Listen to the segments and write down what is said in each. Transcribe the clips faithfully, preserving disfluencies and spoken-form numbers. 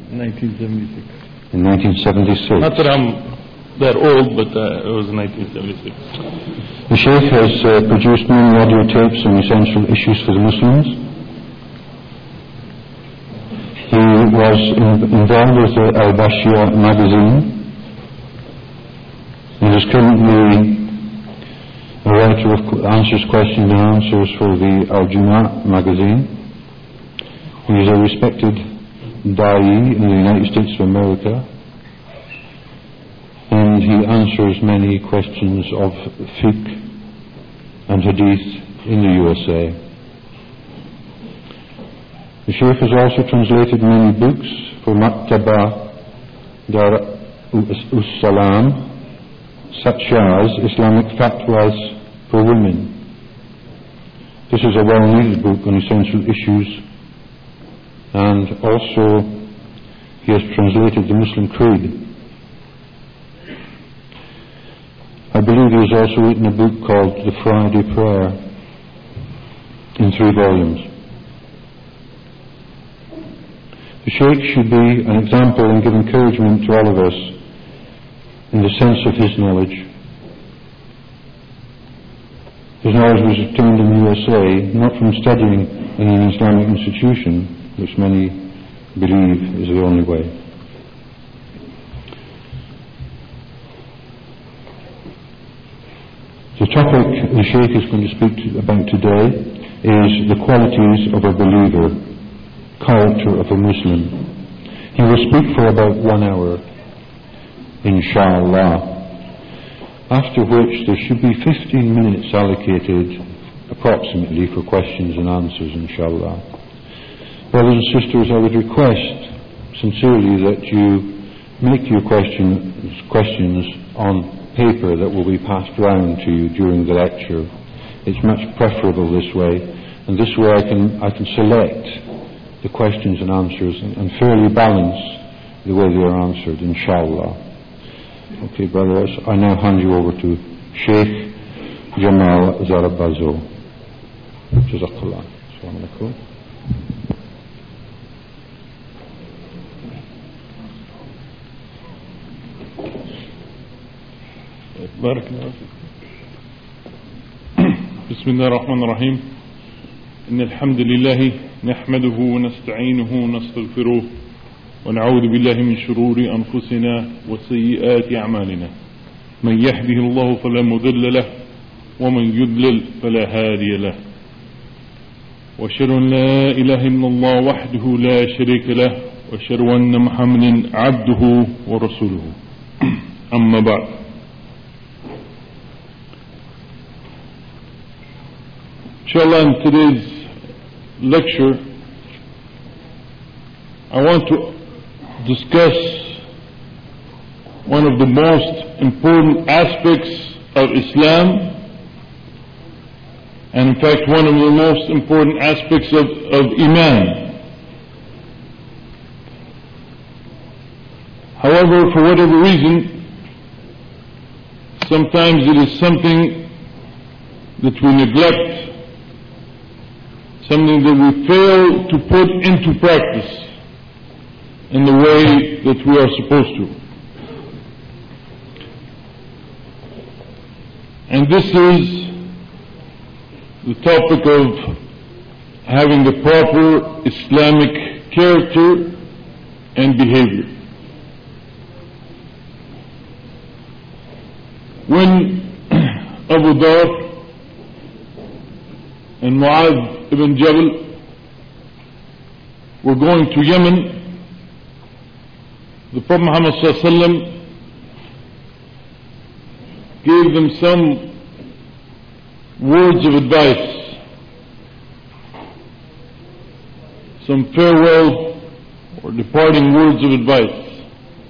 nineteen seventy-six. In nineteen seventy-six. Not that I'm that old, but uh, it was nineteen seventy-six. The Shaykh has uh, produced many audio tapes on essential issues for the Muslims. He was in, involved with the Al-Bashir magazine. He is currently a writer of answers, questions and answers for the Al-Juma magazine. He is a respected da'i in the United States of America, and he answers many questions of fiqh and hadith in the U S A. The Shaykh has also translated many books for Maktaba Dar Us-Salam, such as Islamic Fatwas for Women. This is a well-needed book on essential issues, and also he has translated the Muslim Creed. I believe he has also written a book called The Friday Prayer in three volumes. The Shaykh should be an example and give encouragement to all of us in the sense of his knowledge. His knowledge was obtained in the U S A, not from studying in an Islamic institution, which many believe is the only way. The topic the Shaykh is going to speak to, about today is the qualities of a believer, character of a Muslim. He will speak for about one hour, inshallah, after which there should be fifteen minutes allocated approximately for questions and answers, inshallah. Brothers and sisters, I would request sincerely that you make your questions, questions on paper that will be passed round to you during the lecture. It's much preferable this way, and this way I can, I can select the questions and answers and, and fairly balance the way they are answered, inshallah. Okay, brothers, I now hand you over to Sheikh Jamal Zarabazo. Jazakallah. Assalamu alaikum. بارك الله فيك. بسم الله الرحمن الرحيم. إن الحمد لله نحمده ونستعينه ونستغفره ونعوذ بالله من شرور أنفسنا وسيئات أعمالنا. من يهده الله فلا مضل له ومن يضلل فلا هادي له. وأشهد أن لا إله إلا الله وحده لا شريك له وأشهد أن محمدا عبده ورسوله. أما بعد. Inshallah, in today's lecture, I want to discuss one of the most important aspects of Islam, and in fact one of the most important aspects of, of Iman. However, for whatever reason, sometimes it is something that we neglect, something that we fail to put into practice in the way that we are supposed to. And this is the topic of having the proper Islamic character and behavior. When Abu Dhar and Mu'adh ibn Jabal were going to Yemen, the Prophet Muhammad sallallahu alaihi wasallam gave them some words of advice, some farewell or departing words of advice.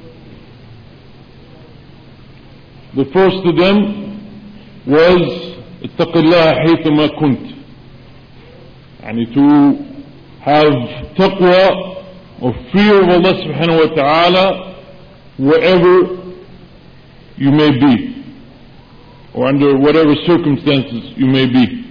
The first of them was اتق الله حيثما كنت, يعني to have taqwa or fear of Allah subhanahu wa ta'ala wherever you may be, or under whatever circumstances you may be.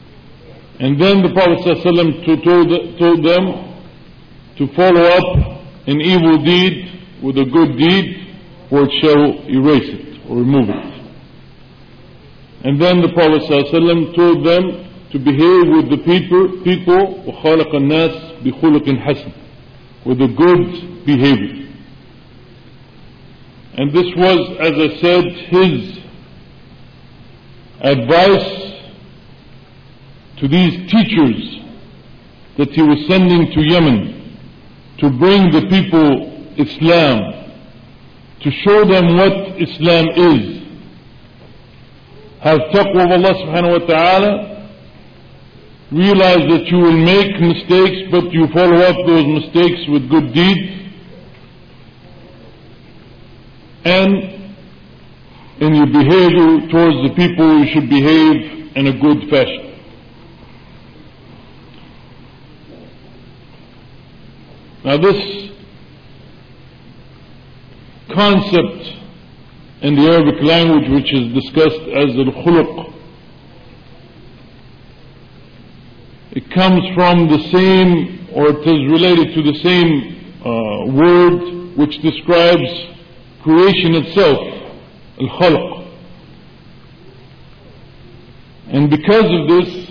And then the Prophet ﷺ told, told them to follow up an evil deed with a good deed, or it shall erase it or remove it. And then the Prophet ﷺ told them to behave with the people, people وَخَالَقَ النَّاسِ بِخُلُقٍ حَسَنٍ, with a good behavior. And this was, as I said, his advice to these teachers that he was sending to Yemen to bring the people Islam, to show them what Islam is. Have taqwa of Allah subhanahu wa ta'ala, realize that you will make mistakes, but you follow up those mistakes with good deeds, and in your behavior towards the people you should behave in a good fashion. Now this concept in the Arabic language, which is discussed as al-khuluq, it comes from the same, or it is related to the same uh, word which describes creation itself, al-khalq. And because of this,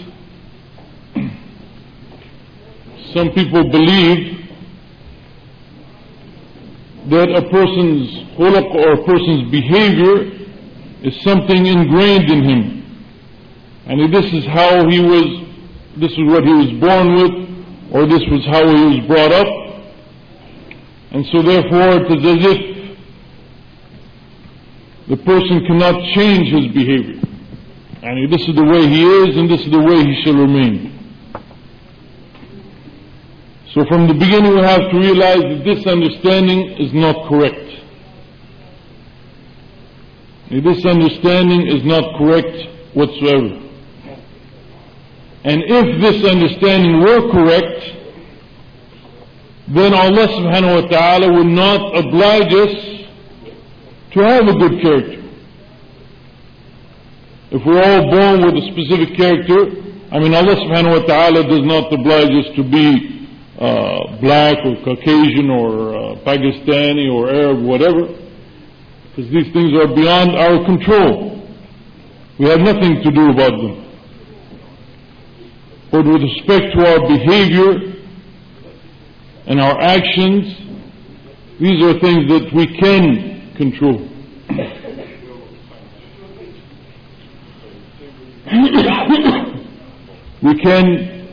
some people believe that a person's khuluq or a person's behavior is something ingrained in him, and this is how he was, this is what he was born with, or this was how he was brought up, and so therefore it is as if the person cannot change his behavior, and this is the way he is and this is the way he shall remain. So from the beginning we have to realize that this understanding is not correct. This understanding is not correct whatsoever. And if this understanding were correct, then Allah subhanahu wa ta'ala would not oblige us to have a good character. If we're all born with a specific character, I mean Allah subhanahu wa ta'ala does not oblige us to be Uh, black or Caucasian or uh, Pakistani or Arab, whatever, because these things are beyond our control. We have nothing to do about them. But with respect to our behavior and our actions, these are things that we can control. We can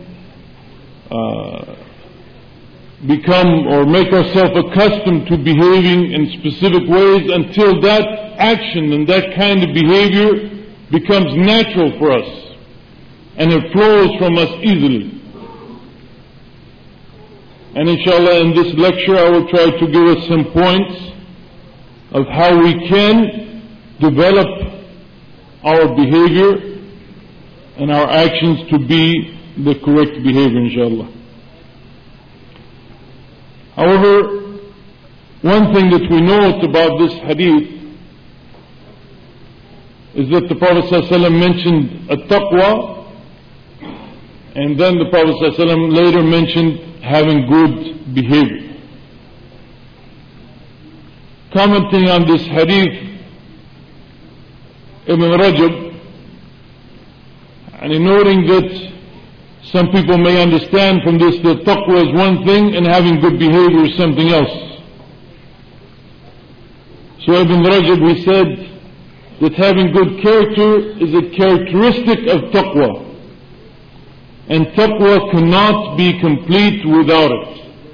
uh, become or make ourselves accustomed to behaving in specific ways until that action and that kind of behavior becomes natural for us and it flows from us easily. And inshallah in this lecture I will try to give us some points of how we can develop our behavior and our actions to be the correct behavior, inshallah. However, one thing that we note about this hadith is that the Prophet ﷺ mentioned at-taqwa, and then the Prophet ﷺ later mentioned having good behavior. Commenting on this hadith, Ibn Rajab, and noting that some people may understand from this that taqwa is one thing and having good behavior is something else. So Ibn Rajab, we said that having good character is a characteristic of taqwa, and taqwa cannot be complete without it.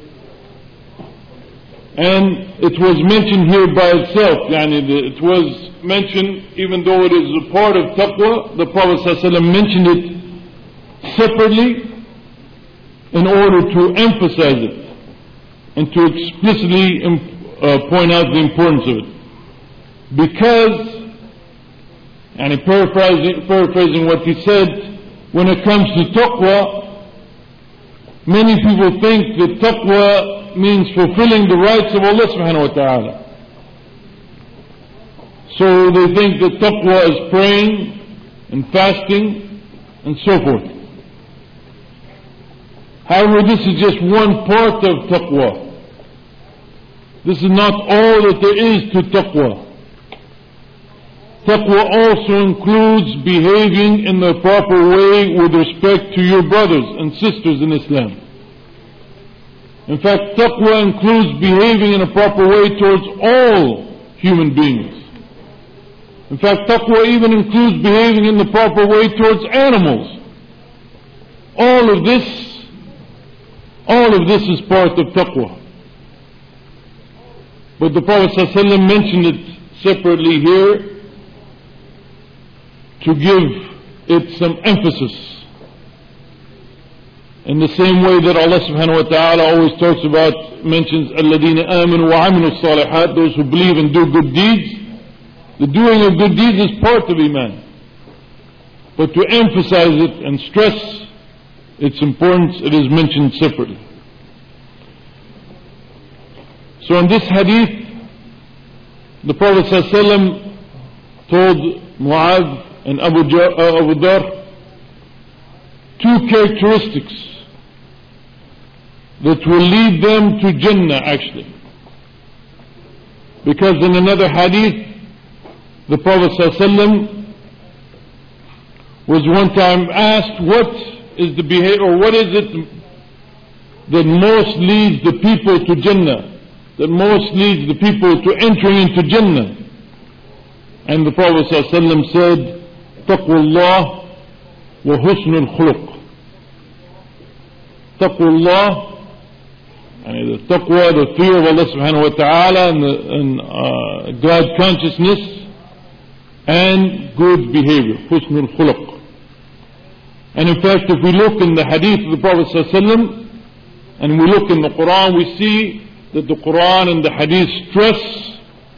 And it was mentioned here by itself, yani it was mentioned, even though it is a part of taqwa, the Prophet ﷺ mentioned it separately in order to emphasize it and to explicitly uh, point out the importance of it. Because, and paraphrasing, paraphrasing what he said, when it comes to taqwa, many people think that taqwa means fulfilling the rights of Allah subhanahu wa ta'ala. So they think that taqwa is praying and fasting and so forth. However, this is just one part of taqwa. this is not all that there is to taqwa. Taqwa also includes behaving in the proper way with respect to your brothers and sisters in Islam. In fact, taqwa includes behaving in a proper way towards all human beings. In fact, taqwa even includes behaving in the proper way towards animals. All of this, all of this is part of taqwa. But the Prophet ﷺ mentioned it separately here to give it some emphasis. In the same way that Allah subhanahu wa ta'ala always talks about, mentions الَّذِينَ آمَنُوا وَعَمِلُوا الصَّالِحَاتِ, those who believe and do good deeds. The doing of good deeds is part of Iman. But to emphasize it and stress its importance, it is mentioned separately. So in this hadith, the Prophet ﷺ told Mu'adh and Abu, uh, Abu Dhar two characteristics that will lead them to Jannah actually. Because in another hadith, the Prophet ﷺ was one time asked, what is the behavior, or what is it that most leads the people to Jannah, that most leads the people to entering into Jannah? And the Prophet ﷺ said, Taqwallah wa husnul khuluq. Taqwallah, and the taqwa, the fear of Allah subhanahu wa ta'ala, and, the, and uh, God consciousness, and good behavior, husnul khuluq. And in fact, if we look in the hadith of the Prophet ﷺ, and we look in the Quran, we see that the Quran and the hadith stress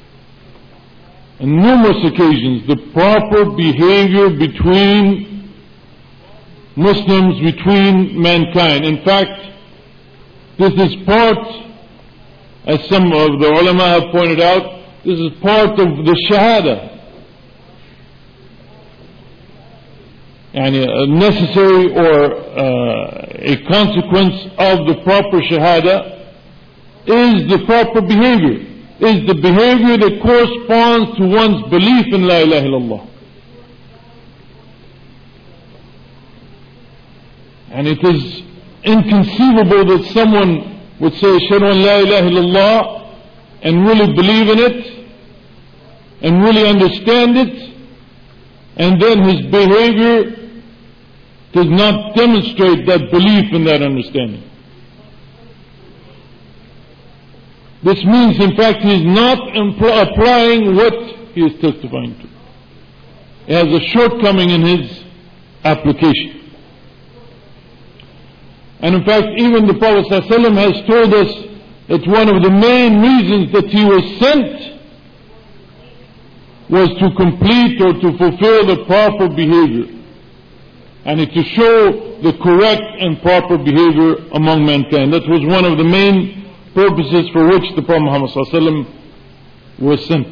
on numerous occasions the proper behavior between Muslims, between mankind. In fact, this is part, as some of the ulama have pointed out, this is part of the shahada. And a necessary or uh, a consequence of the proper shahada is the proper behavior, is the behavior that corresponds to one's belief in La ilaha illallah. And it is inconceivable that someone would say Ashhadu an La ilaha illallah and really believe in it and really understand it, and then his behavior does not demonstrate that belief and that understanding. This means, in fact, he is not impl- applying what he is testifying to. He has a shortcoming in his application. And in fact, even the Prophet ﷺ has told us that one of the main reasons that he was sent was to complete or to fulfill the proper behavior, and to show the correct and proper behavior among mankind. That was one of the main purposes for which the Prophet Muhammad ﷺ was sent.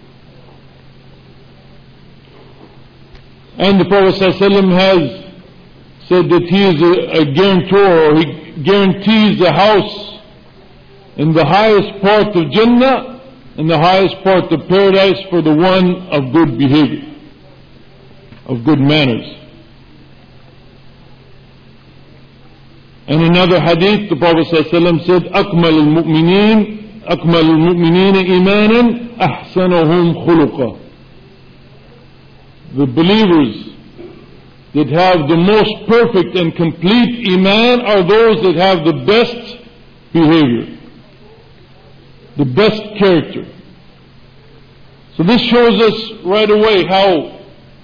And the Prophet ﷺ has said that he is a, a guarantor, or he guarantees a house in the highest part of Jannah, in the highest part of paradise, for the one of good behavior, of good manners. In another hadith, the Prophet ﷺ said, أَكْمَلُ الْمُؤْمِنِينَ أَكْمَلُ الْمُؤْمِنِينَ إِيمَانًا أَحْسَنُهُمْ خُلُقًا. The believers that have the most perfect and complete iman are those that have the best behavior, the best character. So this shows us right away how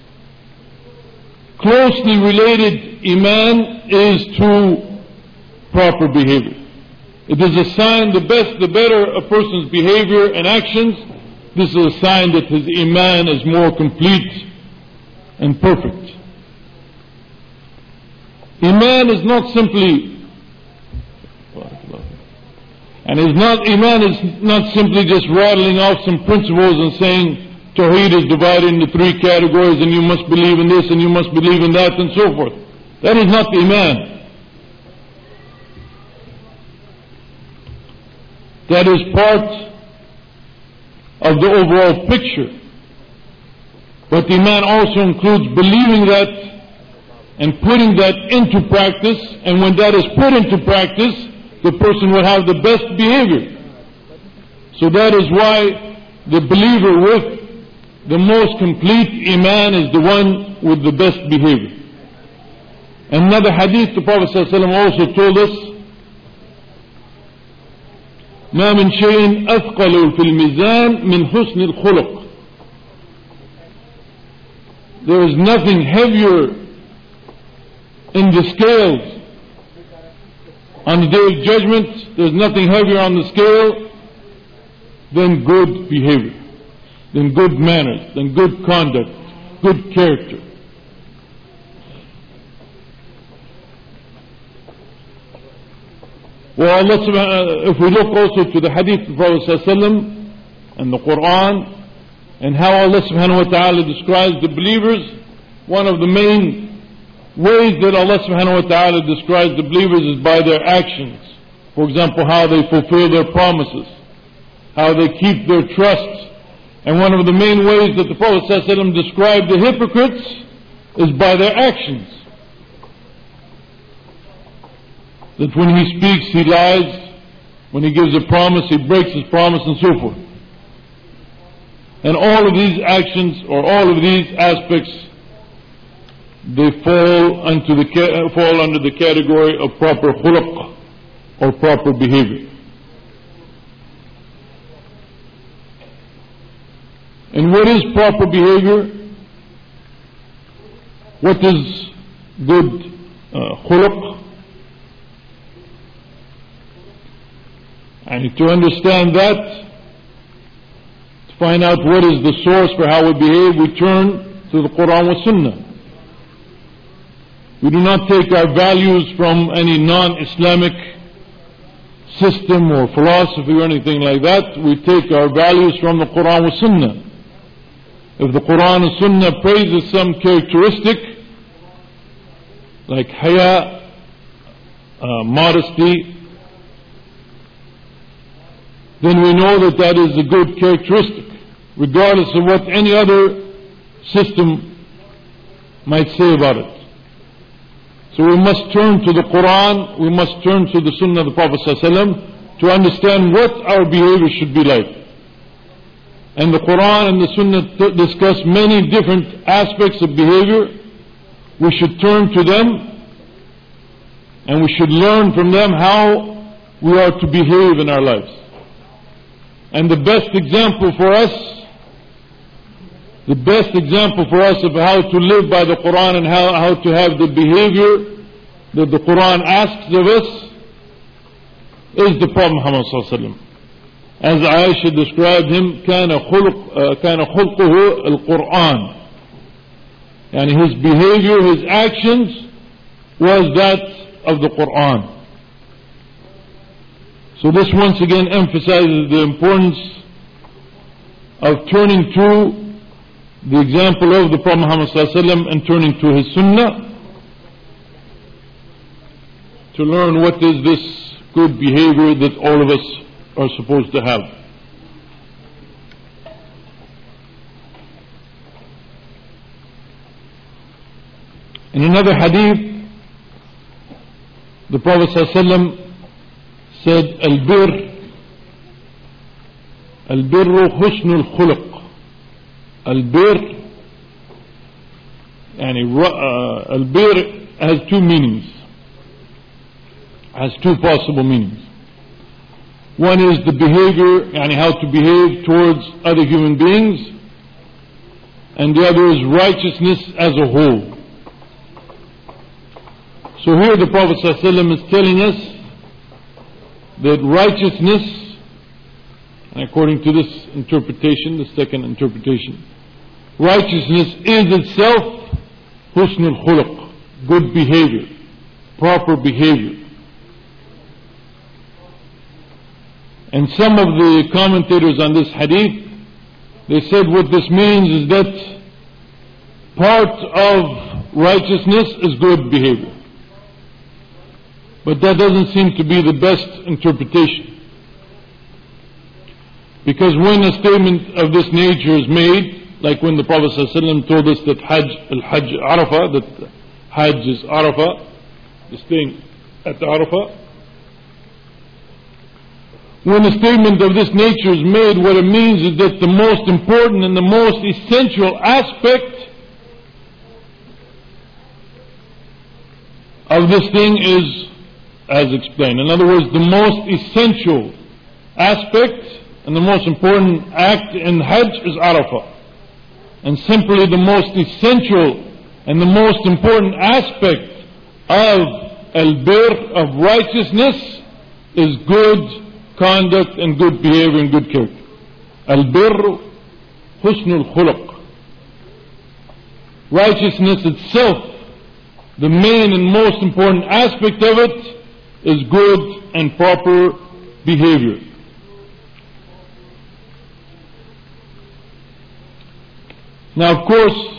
closely related iman is to proper behavior. It is a sign, the best, the better a person's behavior and actions, this is a sign that his iman is more complete and perfect. Iman is not simply, and is not, iman is not simply just rattling off some principles and saying Tawheed is divided into three categories and you must believe in this and you must believe in that and so forth. That is not the iman. That is part of the overall picture. But Iman also includes believing that and putting that into practice, and when that is put into practice, the person will have the best behavior. So that is why the believer with the most complete Iman is the one with the best behavior. Another hadith, the Prophet ﷺ also told us, ما من شيء أثقل في الميزان من حسن الخلق. There is nothing heavier in the scales on the day of judgment. There is nothing heavier on the scale than good behavior, than good manners, than good conduct, good character. Well, Allah subhanahu, if we look also to the hadith of the Prophet ﷺ and the Quran and how Allah subhanahu wa ta'ala describes the believers, one of the main ways that Allah subhanahu wa ta'ala describes the believers is by their actions. For example, how they fulfill their promises, how they keep their trusts. And one of the main ways that the Prophet ﷺ described the hypocrites is by their actions. That when he speaks, he lies. When he gives a promise, he breaks his promise, and so forth. And all of these actions, or all of these aspects, they fall, into the, fall under the category of proper khuluq, or proper behavior. And what is proper behavior? What is good uh, khuluq? And to understand that, to find out what is the source for how we behave, we turn to the Quran wa Sunnah. We do not take our values from any non-Islamic system or philosophy or anything like that. We take our values from the Quran wa Sunnah. If the Quran and Sunnah praises some characteristic, like haya, uh, modesty, then we know that that is a good characteristic, regardless of what any other system might say about it. So we must turn to the Quran, we must turn to the Sunnah of the Prophet ﷺ to understand what our behavior should be like. And the Quran and the Sunnah t- discuss many different aspects of behavior. We should turn to them and we should learn from them how we are to behave in our lives. And the best example for us, the best example for us of how to live by the Quran and how, how to have the behavior that the Quran asks of us is the Prophet Muhammad sallallahu alaihi wasallam. As Aisha described him, كان خلق كان خلقه القرآن. And his behavior, his actions was that of the Quran. So this once again emphasizes the importance of turning to the example of the Prophet Muhammad sallallahu alaihi wasallam and turning to his Sunnah to learn what is this good behavior that all of us are supposed to have. In another hadith, the Prophet ﷺ said, Al-bir, Al-birru husnul khuluq. Al-bir, yani, uh, Al-bir has two meanings, has two possible meanings. One is the behavior, yani how to behave towards other human beings, and the other is righteousness as a whole. So here the Prophet ﷺ is telling us that righteousness, and according to this interpretation, the second interpretation, righteousness is itself husnul khuluq, good behavior, proper behavior. And some of the commentators on this hadith, they said what this means is that part of righteousness is good behavior. But that doesn't seem to be the best interpretation. Because when a statement of this nature is made, like when the Prophet ﷺ told us that Hajj, al-Hajj Arafah, that Hajj is Arafah, the staying at Arafah. When a statement of this nature is made, what it means is that the most important and the most essential aspect of this thing is as explained. In other words, the most essential aspect and the most important act in Hajj is Arafah. And simply the most essential and the most important aspect of al-birr, of righteousness, is good conduct and good behavior and good character. Al-birr husnul khuluq. Righteousness itself, the main and most important aspect of it, is good and proper behavior. Now, of course,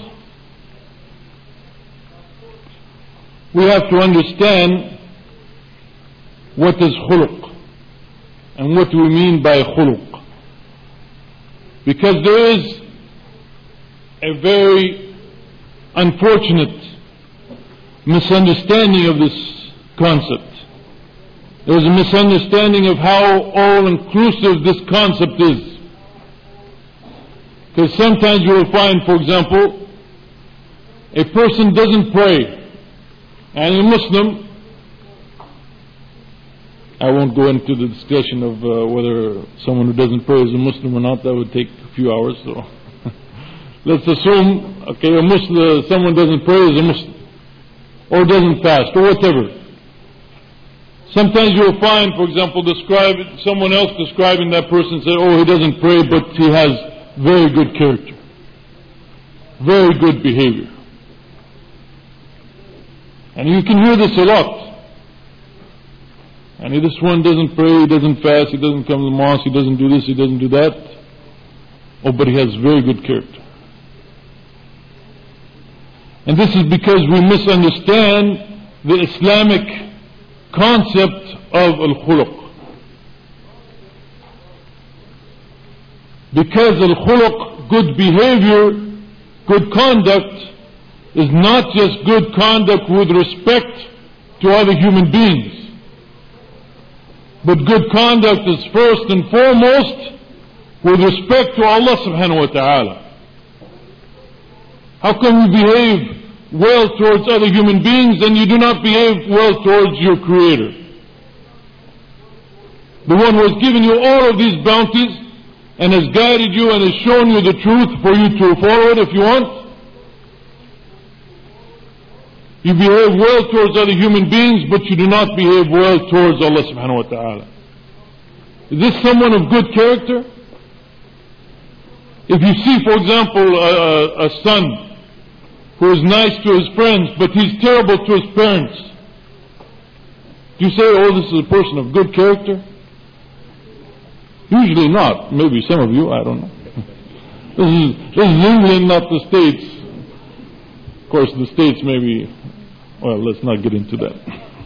we have to understand what is khuluq and what do we mean by khuluq, because there is a very unfortunate misunderstanding of this concept. There is a misunderstanding of how all-inclusive this concept is. Because sometimes you will find, for example, a person doesn't pray, and a Muslim, I won't go into the discussion of uh, whether someone who doesn't pray is a Muslim or not. That would take a few hours. So let's assume, okay, a Muslim, someone doesn't pray is a Muslim, or doesn't fast, or whatever. Sometimes you'll find, for example, describe someone else describing that person, say, oh, he doesn't pray, but he has very good character, very good behavior. And you can hear this a lot. And this one doesn't pray, he doesn't fast, he doesn't come to the mosque, he doesn't do this, he doesn't do that. Oh, but he has very good character. And this is because we misunderstand the Islamic concept of al-khuluq. Because al-khuluq, good behavior, good conduct, is not just good conduct with respect to other human beings, but good conduct is first and foremost with respect to Allah subhanahu wa ta'ala. How can we behave well towards other human beings and you do not behave well towards your Creator? The one who has given you all of these bounties and has guided you and has shown you the truth for you to follow it if you want. You behave well towards other human beings, but you do not behave well towards Allah subhanahu wa ta'ala. Is this someone of good character? If you see, for example, a, a, a son who is nice to his friends, but he's terrible to his parents, do you say, oh, this is a person of good character? Usually not. Maybe some of you, I don't know. This is, this is England, not the States. Of course, the States maybe, well, let's not get into that.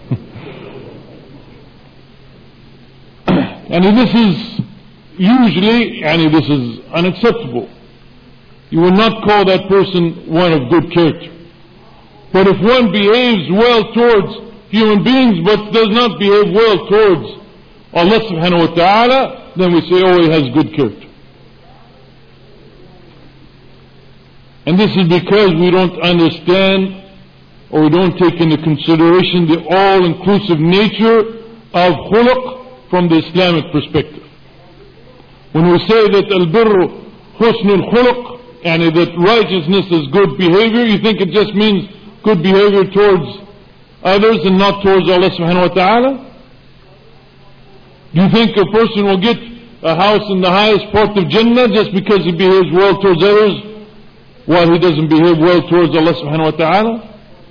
And this is usually, and this is unacceptable. You will not call that person one of good character. But if one behaves well towards human beings but does not behave well towards Allah subhanahu wa ta'ala, then we say, oh, he has good character. And this is because we don't understand or we don't take into consideration the all-inclusive nature of khuluq from the Islamic perspective. When we say that al-birr husnul khuluq, and that righteousness is good behavior, you think it just means good behavior towards others and not towards Allah subhanahu wa ta'ala? Do you think a person will get a house in the highest part of Jannah just because he behaves well towards others while he doesn't behave well towards Allah subhanahu wa ta'ala?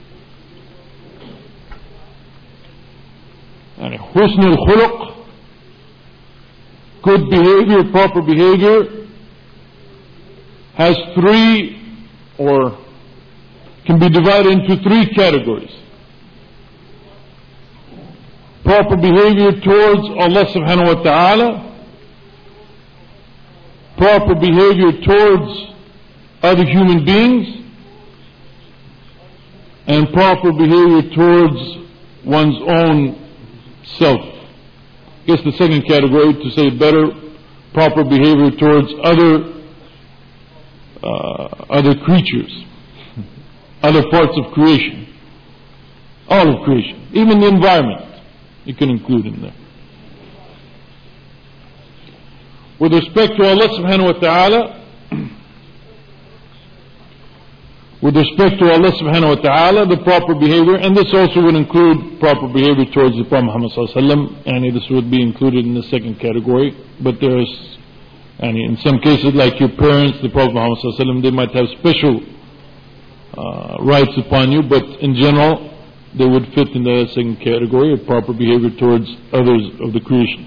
And husnul khuluq, good behavior, proper behavior, has three, or can be divided into three categories. Proper behavior towards Allah subhanahu wa ta'ala, proper behavior towards other human beings, and proper behavior towards one's own self. I guess the second category, to say better, proper behavior towards other uh, other creatures, other parts of creation, all of creation, even the environment you can include in there. With respect to Allah subhanahu wa ta'ala, with respect to Allah subhanahu wa ta'ala, the proper behavior, and this also would include proper behavior towards the Prophet Muhammad sallallahu alaihi wasallam, and this would be included in the second category, but there's, and in some cases like your parents, the Prophet Muhammad sallallahu alaihi wasallam, they might have special uh, rights upon you, but in general, they would fit in the second category of proper behavior towards others of the creation.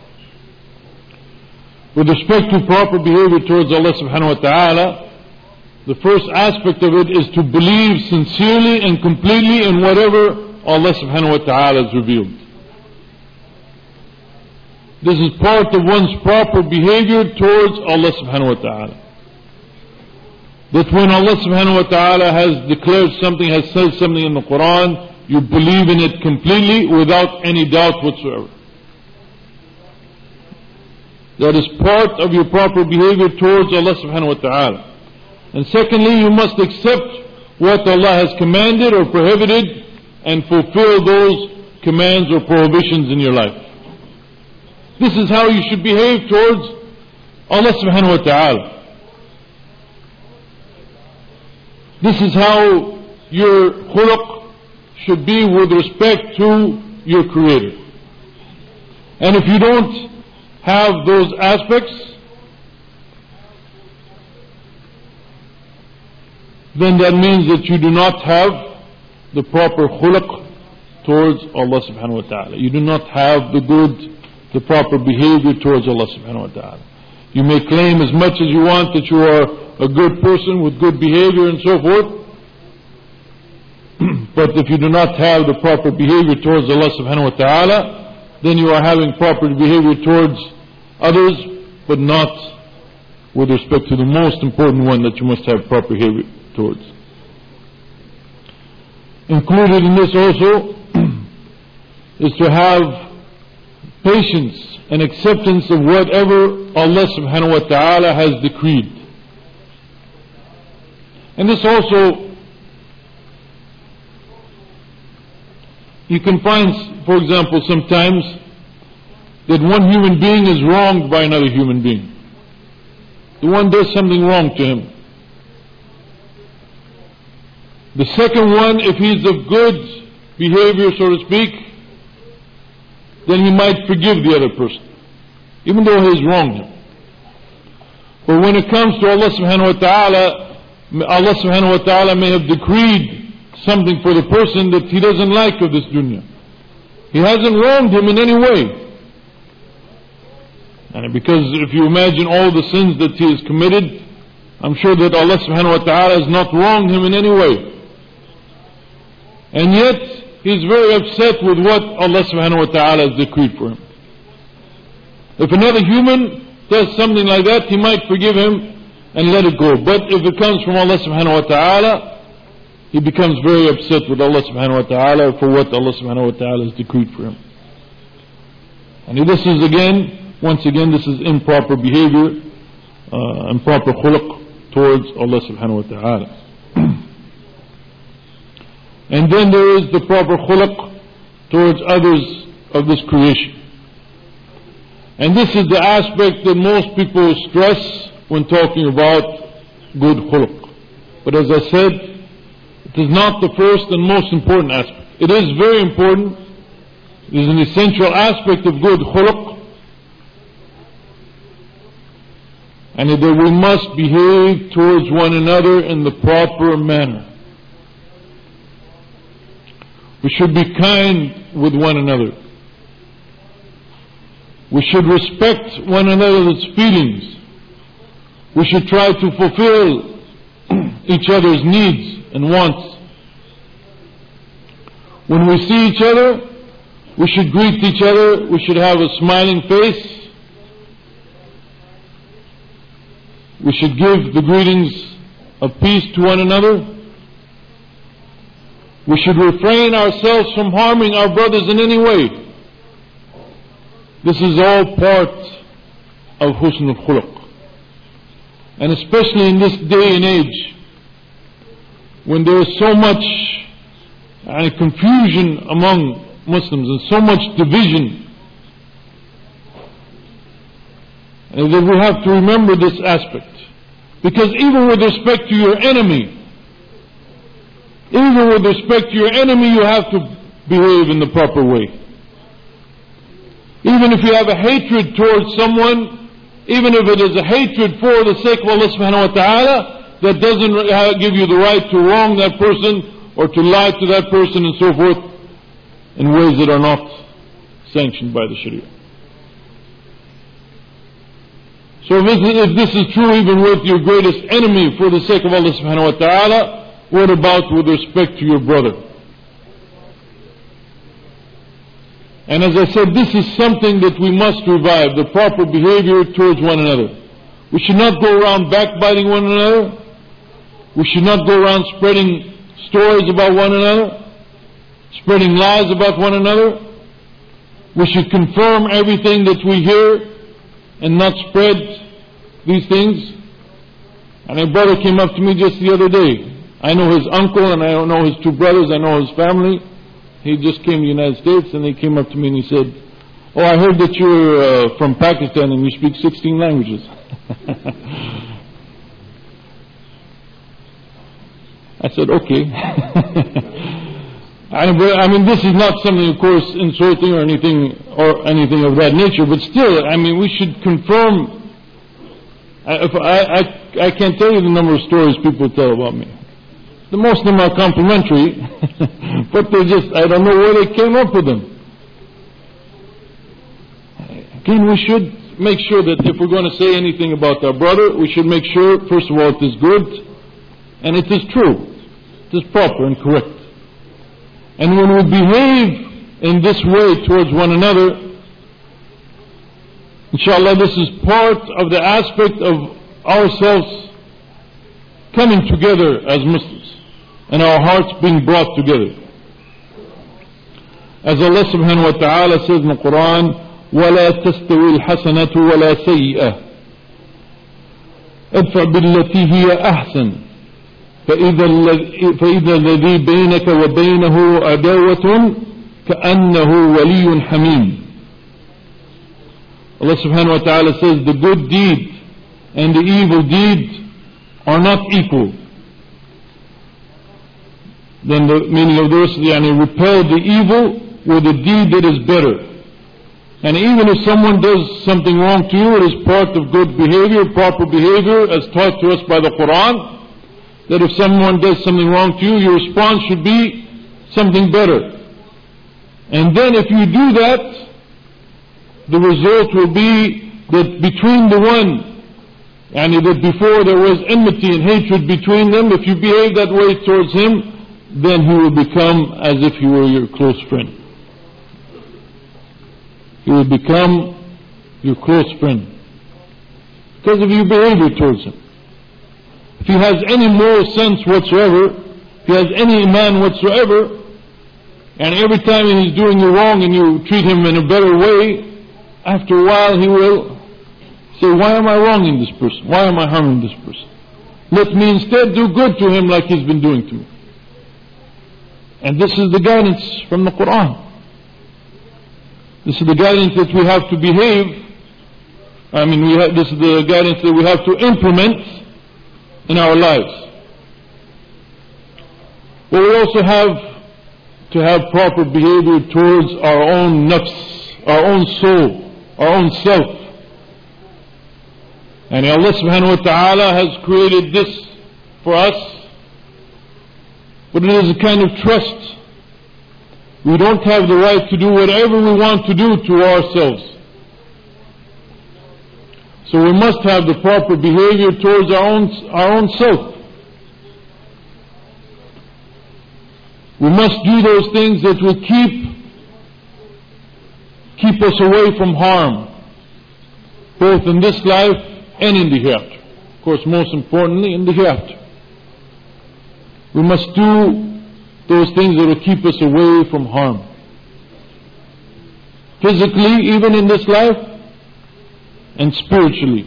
With respect to proper behavior towards Allah subhanahu wa ta'ala, the first aspect of it is to believe sincerely and completely in whatever Allah subhanahu wa ta'ala has revealed. This is part of one's proper behavior towards Allah subhanahu wa ta'ala. That when Allah subhanahu wa ta'ala has declared something, has said something in the Quran, you believe in it completely without any doubt whatsoever. That is part of your proper behavior towards Allah subhanahu wa ta'ala. And secondly, you must accept what Allah has commanded or prohibited and fulfill those commands or prohibitions in your life. This is how you should behave towards Allah subhanahu wa ta'ala. This is how your khuluq should be with respect to your Creator. And if you don't have those aspects, then that means that you do not have the proper khuluq towards Allah subhanahu wa ta'ala. You do not have the good, the proper behavior towards Allah subhanahu wa ta'ala. You may claim as much as you want that you are a good person with good behavior and so forth, but if you do not have the proper behavior towards Allah subhanahu wa ta'ala, then you are having proper behavior towards others, but not with respect to the most important one that you must have proper behavior towards. Included in this also is to have patience and acceptance of whatever Allah subhanahu wa ta'ala has decreed. And this also, you can find, for example, sometimes that one human being is wronged by another human being. The one does something wrong to him. The second one, if he's of good behavior, so to speak, then he might forgive the other person, even though he has wronged him. But when it comes to Allah subhanahu wa ta'ala, Allah subhanahu wa ta'ala may have decreed something for the person that he doesn't like of this dunya. He hasn't wronged him in any way. And because if you imagine all the sins that he has committed, I'm sure that Allah subhanahu wa ta'ala has not wronged him in any way. And yet, he's very upset with what Allah subhanahu wa ta'ala has decreed for him. If another human does something like that, he might forgive him and let it go. But if it comes from Allah subhanahu wa ta'ala, he becomes very upset with Allah subhanahu wa ta'ala for what Allah subhanahu wa ta'ala has decreed for him. And this is again, once again, this is improper behavior, uh, improper khuluq towards Allah subhanahu wa ta'ala. And then there is the proper khuluq towards others of this creation. And this is the aspect that most people stress when talking about good khuluq. But as I said, it is not the first and most important aspect. It is very important. It is an essential aspect of good khuluq. And that we must behave towards one another in the proper manner. We should be kind with one another. We should respect one another's feelings. We should try to fulfill each other's needs and wants. When we see each other, we should greet each other. We should have a smiling face. We should give the greetings of peace to one another. We should refrain ourselves from harming our brothers in any way. This is all part of husn al-khuluq. And especially in this day and age, when there is so much uh, confusion among Muslims and so much division, and that we have to remember this aspect. Because even with respect to your enemy, even with respect to your enemy, you have to behave in the proper way. Even if you have a hatred towards someone, even if it is a hatred for the sake of Allah subhanahu wa ta'ala, that doesn't give you the right to wrong that person or to lie to that person and so forth in ways that are not sanctioned by the Sharia. So if this, if this is true even with your greatest enemy for the sake of Allah subhanahu wa ta'ala, what about with respect to your brother? And as I said, this is something that we must revive, the proper behavior towards one another. We should not go around backbiting one another. We should not go around spreading stories about one another, spreading lies about one another. We should confirm everything that we hear and not spread these things. And a brother came up to me just the other day. I know his uncle and I know his two brothers, I know his family. He just came to the United States and he came up to me and he said, "Oh, I heard that you're uh, from Pakistan and you speak sixteen languages." I said, "Okay." I mean, this is not something, of course, insulting or anything or anything of that nature, but still, I mean, we should confirm. I, if I, I, I can't tell you the number of stories people tell about me. The most of them are complimentary, but they just, I don't know where they came up with them. Again, we should make sure that if we're going to say anything about our brother, we should make sure, first of all, it is good, and it is true, it is proper and correct. And when we behave in this way towards one another, inshallah, this is part of the aspect of ourselves coming together as Muslims and our hearts being brought together. As Allah subhanahu wa ta'ala says in the Quran, وَلَا تَسْتَوِي الْحَسَنَةُ وَلَا سَيِّئَةُ ادفع بالتي هي أحسن فإذا الذي بينك وبينه عداوة كأنه ولي حميم. Allah subhanahu wa ta'ala says the good deed and the evil deed are not equal. Then the meaning of this, yani repel the evil with a deed that is better. And even if someone does something wrong to you, it is part of good behavior, proper behavior, as taught to us by the Quran, that if someone does something wrong to you, your response should be something better. And then if you do that, the result will be that between the one, and that before there was enmity and hatred between them, if you behave that way towards him, then he will become as if he were your close friend. He will become your close friend because of your behavior towards him. If he has any moral sense whatsoever, if he has any iman whatsoever, and every time he's doing you wrong and you treat him in a better way, after a while he will say, why am I wronging this person? Why am I harming this person? Let me instead do good to him like he's been doing to me. And this is the guidance from the Quran. This is the guidance that we have to behave. I mean, we have, this is the guidance that we have to implement in our lives. But we also have to have proper behavior towards our own nafs, our own soul, our own self. And Allah subhanahu wa ta'ala has created this for us, but it is a kind of trust. We don't have the right to do whatever we want to do to ourselves. So we must have the proper behavior towards our own, our own self. We must do those things that will keep, keep us away from harm, both in this life and in the hereafter. of course most importantly in the hereafter. We must do those things that will keep us away from harm. Physically, even in this life, and spiritually.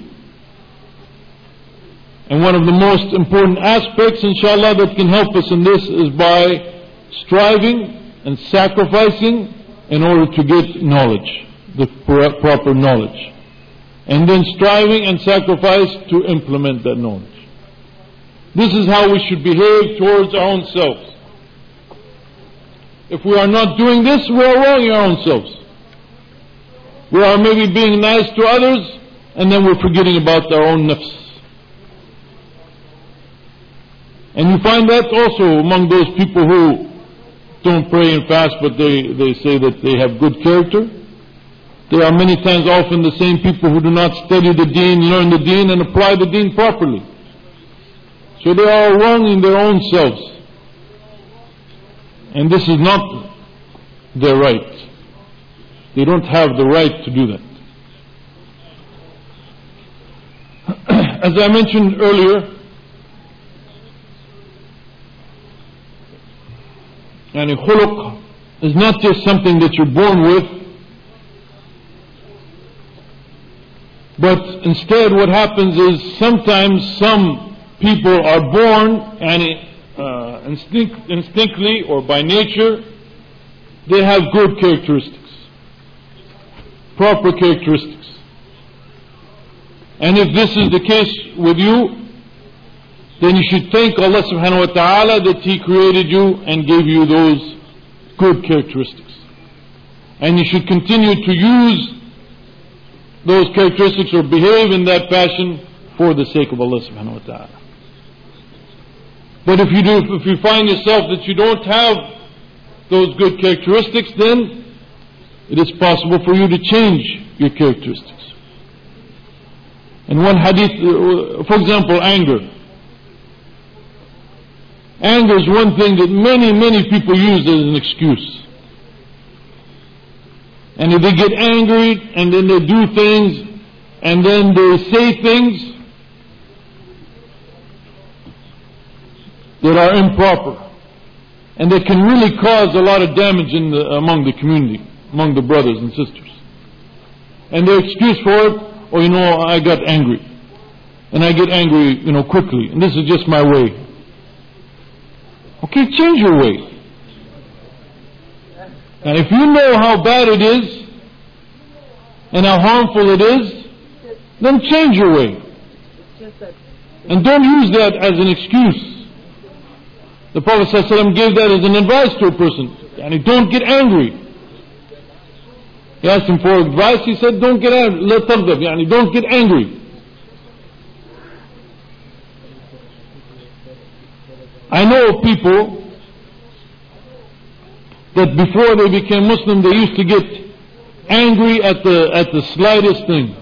And one of the most important aspects, inshallah, that can help us in this is by striving and sacrificing in order to get knowledge, the proper knowledge. And then striving and sacrifice to implement that knowledge. This is how we should behave towards our own selves. If we are not doing this, we are wronging our own selves. We are maybe being nice to others, and then we're forgetting about our own nafs. And you find that also among those people who don't pray and fast, but they, they say that they have good character. They are many times often the same people who do not study the deen, learn the deen, and apply the deen properly. So they are wronging their own selves. And this is not their right. They don't have the right to do that. As I mentioned earlier, yani khuluq is not just something that you're born with, but instead what happens is sometimes some people are born and uh, instinct, instinctively or by nature they have good characteristics, proper characteristics. And if this is the case with you, then you should thank Allah subhanahu wa ta'ala that He created you and gave you those good characteristics. And you should continue to use those characteristics or behave in that fashion for the sake of Allah subhanahu wa ta'ala. But if you do, if you find yourself that you don't have those good characteristics, then it is possible for you to change your characteristics. And one hadith, for example, anger. Anger is one thing that many, many people use as an excuse. And if they get angry and then they do things and then they say things that are improper and that can really cause a lot of damage in the, among the community, among the brothers and sisters. And their excuse for it, oh, you know, I got angry. And I get angry, you know, quickly. And this is just my way. Okay, change your way. And if you know how bad it is and how harmful it is, then change your way. And don't use that as an excuse. The Prophet ﷺ gave that as an advice to a person. And don't get angry. He asked him for advice. He said, don't get angry. La taghdab, yani don't get angry. I know of people that before they became Muslim, they used to get angry at the at the slightest thing.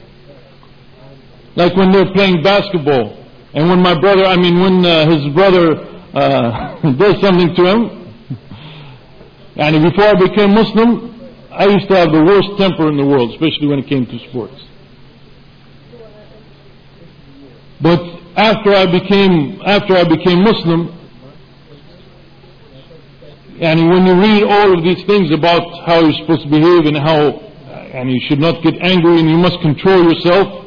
Like when they're playing basketball, and when my brother, I mean when uh, his brother uh, does something to him, and before I became Muslim, I used to have the worst temper in the world, especially when it came to sports. But after I became after I became Muslim, and when you read all of these things about how you're supposed to behave and how, and you should not get angry and you must control yourself,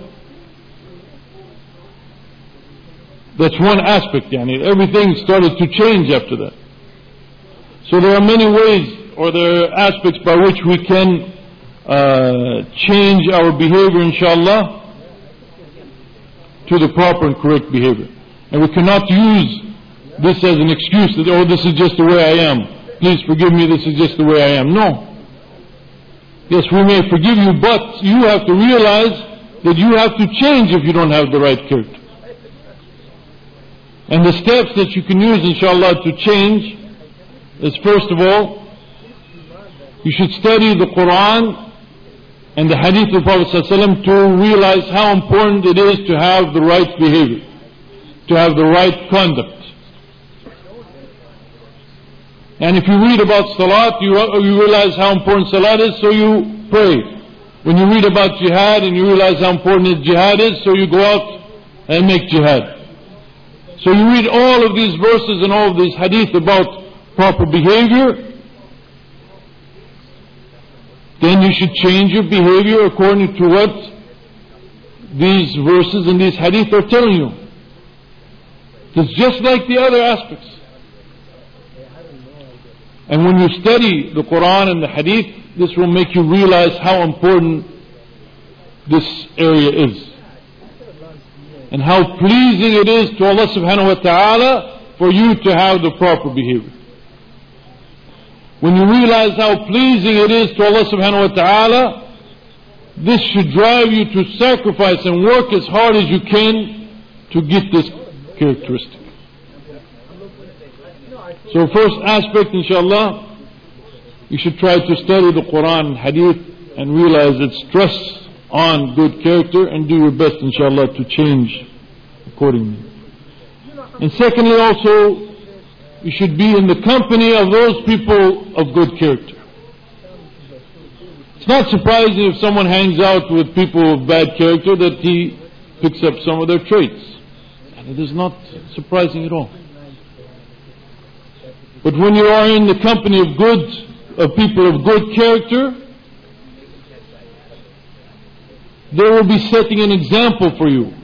that's one aspect. Yani everything started to change after that. So there are many ways, or there are aspects by which we can uh, change our behavior, inshallah, to the proper and correct behavior. And we cannot use this as an excuse that, oh, this is just the way I am. Please forgive me, this is just the way I am. No. Yes, we may forgive you, but you have to realize that you have to change if you don't have the right character. And the steps that you can use, inshallah, to change is, first of all, you should study the Quran and the Hadith of the Prophet ﷺ to realize how important it is to have the right behavior, to have the right conduct. And if you read about Salat, you, you realize how important Salat is, so you pray. When you read about Jihad and you realize how important Jihad is, so you go out and make jihad. So you read all of these verses and all of these hadith about proper behavior, then you should change your behavior according to what these verses and these hadith are telling you. It's just like the other aspects. And when you study the Quran and the hadith, this will make you realize how important this area is. And how pleasing it is to Allah subhanahu wa ta'ala for you to have the proper behavior. When you realize how pleasing it is to Allah subhanahu wa ta'ala, this should drive you to sacrifice and work as hard as you can to get this characteristic. So first aspect, inshallah, you should try to study the Quran and Hadith and realize its stress on good character, and do your best, inshallah, to change accordingly. And secondly, also, you should be in the company of those people of good character. It's not surprising if someone hangs out with people of bad character that he picks up some of their traits. And it is not surprising at all. But when you are in the company of good, of people of good character, they will be setting an example for you.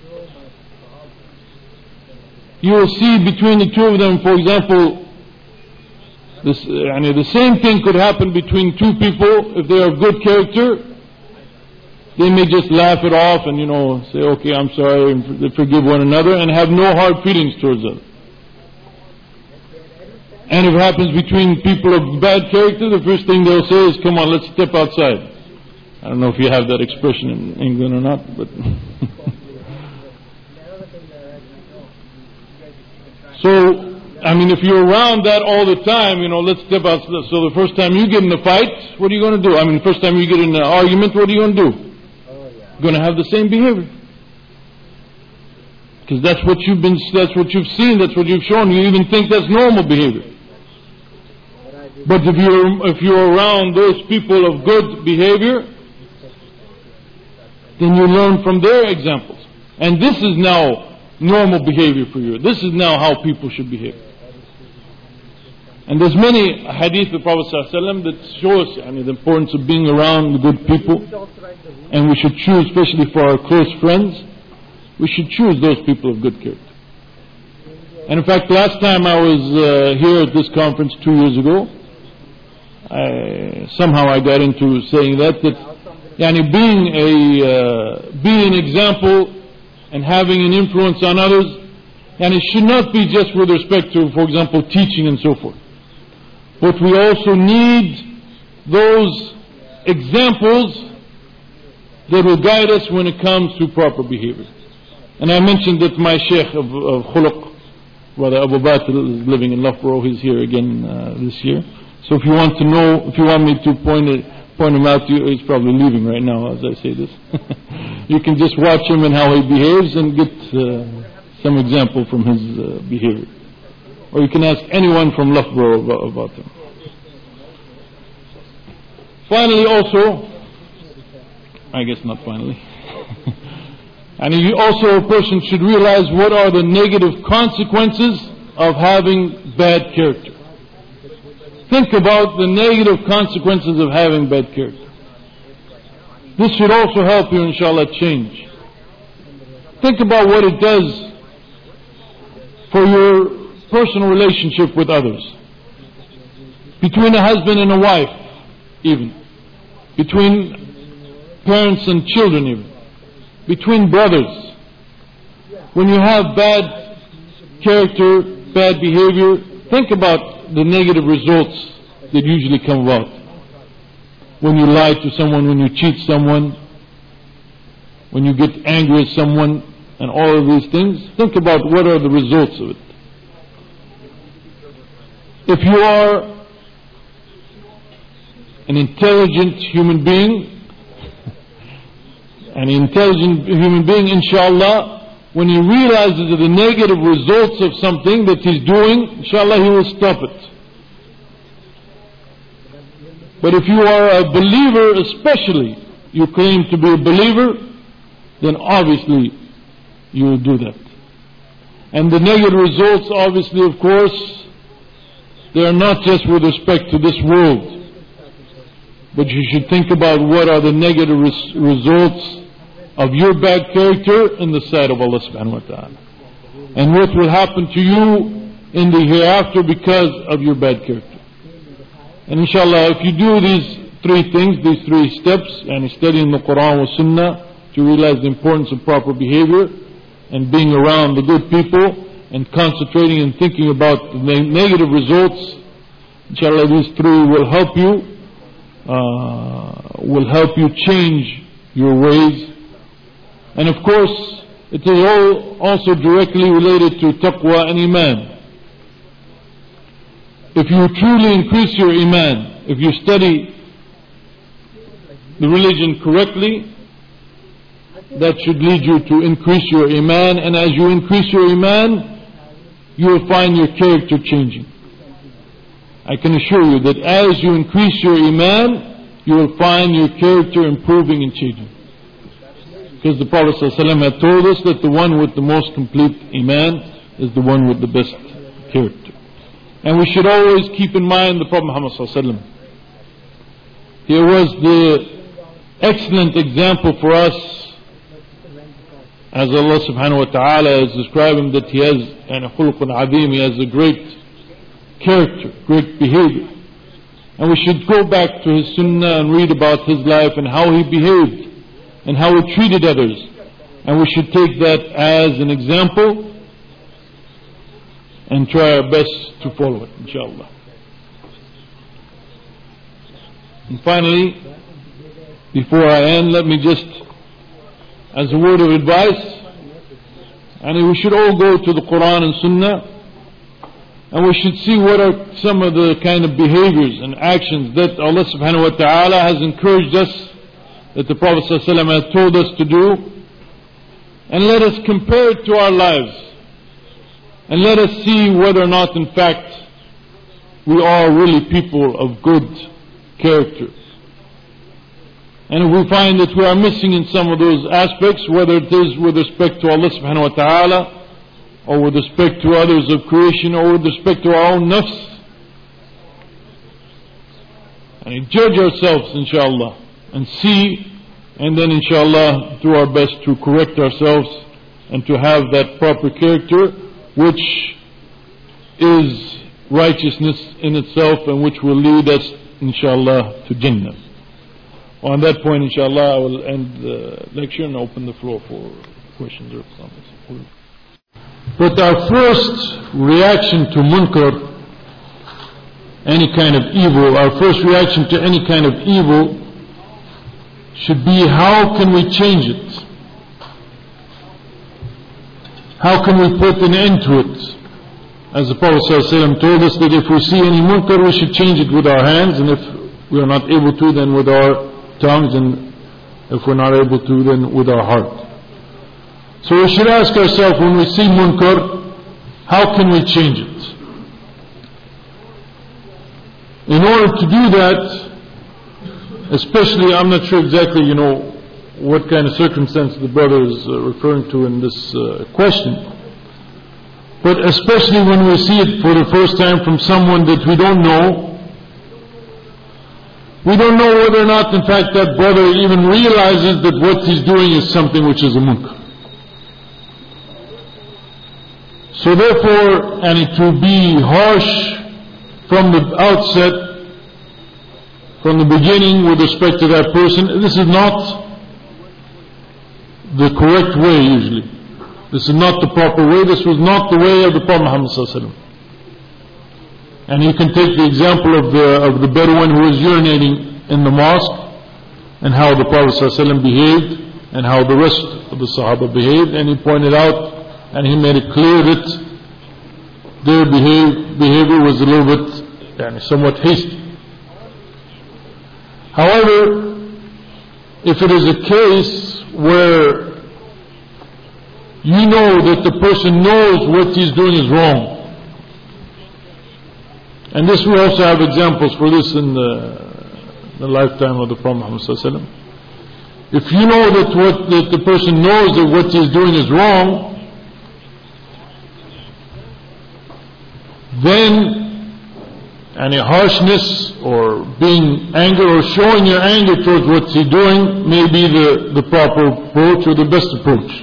You will see between the two of them, for example, this, I mean, the same thing could happen between two people. If they are of good character, they may just laugh it off and, you know, say, okay, I'm sorry, and forgive one another, and have no hard feelings towards them. And if it happens between people of bad character, the first thing they'll say is, come on, let's step outside. I don't know if you have that expression in England or not, but so, I mean, if you're around that all the time, you know, let's step out. So the first time you get in a fight, what are you going to do? I mean, the first time you get in an argument, what are you going to do? You're going to have the same behavior. Because that's what you've been, that's what you've seen, that's what you've shown. You even think that's normal behavior. But if you're, if you're around those people of good behavior, then you learn from their examples. And this is now normal behavior for you. This is now how people should behave. And there's many hadith of the Prophet ﷺ that show us, I mean, the importance of being around the good people. And we should choose, especially for our close friends, we should choose those people of good character. And in fact, last time I was uh, here at this conference two years ago, I, somehow I got into saying that, that Yani being a uh, being an example and having an influence on others, and it should not be just with respect to, for example, teaching and so forth. But we also need those examples that will guide us when it comes to proper behavior. And I mentioned that my Sheikh of, of Khuluq, Brother Abu Batil, is living in Loughborough. He's here again uh, this year. So if you want to know, if you want me to point it, point him out to you, he's probably leaving right now as I say this. You can just watch him and how he behaves and get uh, some example from his uh, behavior. Or you can ask anyone from Loughborough about, about him. Finally also, I guess not finally, and you also a person should realize what are the negative consequences of having bad character. Think about the negative consequences of having bad character. This should also help you, inshallah, change. Think about what it does for your personal relationship with others. Between a husband and a wife, even. Between parents and children, even. Between brothers. When you have bad character, bad behavior, think about the negative results that usually come about. When you lie to someone, when you cheat someone, when you get angry at someone, and all of these things, think about what are the results of it. If you are an intelligent human being, an intelligent human being, inshallah, when he realizes the negative results of something that he's doing, inshallah he will stop it. But if you are a believer, especially, you claim to be a believer, then obviously you will do that. And the negative results, obviously, of course, they are not just with respect to this world, but you should think about what are the negative res- results of your bad character in the sight of Allah subhanahu wa ta'ala. And what will happen to you in the hereafter because of your bad character. And inshallah, if you do these three things, these three steps, and studying the Quran and Sunnah to realize the importance of proper behavior, and being around the good people, and concentrating and thinking about the negative results, inshallah these three will help you, uh, will help you change your ways. And of course, it is all also directly related to taqwa and iman. If you truly increase your iman, if you study the religion correctly, that should lead you to increase your iman, and as you increase your iman, you will find your character changing. I can assure you that as you increase your iman, you will find your character improving and changing. Because the Prophet ﷺ had told us that the one with the most complete iman is the one with the best character. And we should always keep in mind the Prophet Muhammad ﷺ. He was the excellent example for us, as Allah subhanahu wa ta'ala is describing that he has an khuluqun azim, he has a great character, great behavior. And we should go back to his sunnah and read about his life and how he behaved and how he treated others. And we should take that as an example and try our best to follow it, inshallah. And finally, before I end, let me just, as a word of advice, and we should all go to the Quran and Sunnah, and we should see what are some of the kind of behaviors and actions that Allah subhanahu wa ta'ala has encouraged us, that the Prophet sallallahu alaihi wasallam has told us to do, and let us compare it to our lives, and let us see whether or not in fact we are really people of good character. And if we find that we are missing in some of those aspects, whether it is with respect to Allah subhanahu wa ta'ala, or with respect to others of creation, or with respect to our own nafs, and judge ourselves, inshallah, and see, and then inshallah do our best to correct ourselves and to have that proper character which is righteousness in itself and which will lead us, inshallah, to Jannah. On that point, inshallah, I will end the lecture and open the floor for questions or comments. But our first reaction to munkar, any kind of evil, our first reaction to any kind of evil should be, how can we change it? How can we put an end to it? As the Prophet ﷺ told us that if we see any munkar, we should change it with our hands, and if we are not able to, then with our tongues, and if we're not able to, then with our heart. So we should ask ourselves, when we see munkar, how can we change it? In order to do that, especially, I'm not sure exactly, you know, what kind of circumstance the brother is uh, referring to in this uh, question, but especially when we see it for the first time from someone that we don't know, we don't know whether or not in fact that brother even realizes that what he's doing is something which is a munkar. So therefore, and it will be harsh from the outset, from the beginning with respect to that person. This is not the correct way usually. This is not the proper way. This was not the way of the Prophet Muhammad sallallahu alaihi wasallam. And you can take the example of the of the Bedouin who was urinating in the mosque, and how the Prophet ﷺ behaved, and how the rest of the Sahaba behaved, and he pointed out, and he made it clear that their behave, behavior was a little bit, yani, somewhat hasty. However, if it is a case where you know that the person knows what he's doing is wrong, and this we also have examples for this in the, the lifetime of the Prophet Muhammad sallallahu alaihi wasallam. if you know that what that the person knows that what he's doing is wrong, then any harshness or being angry or showing your anger towards what he's doing may be the, the proper approach or the best approach.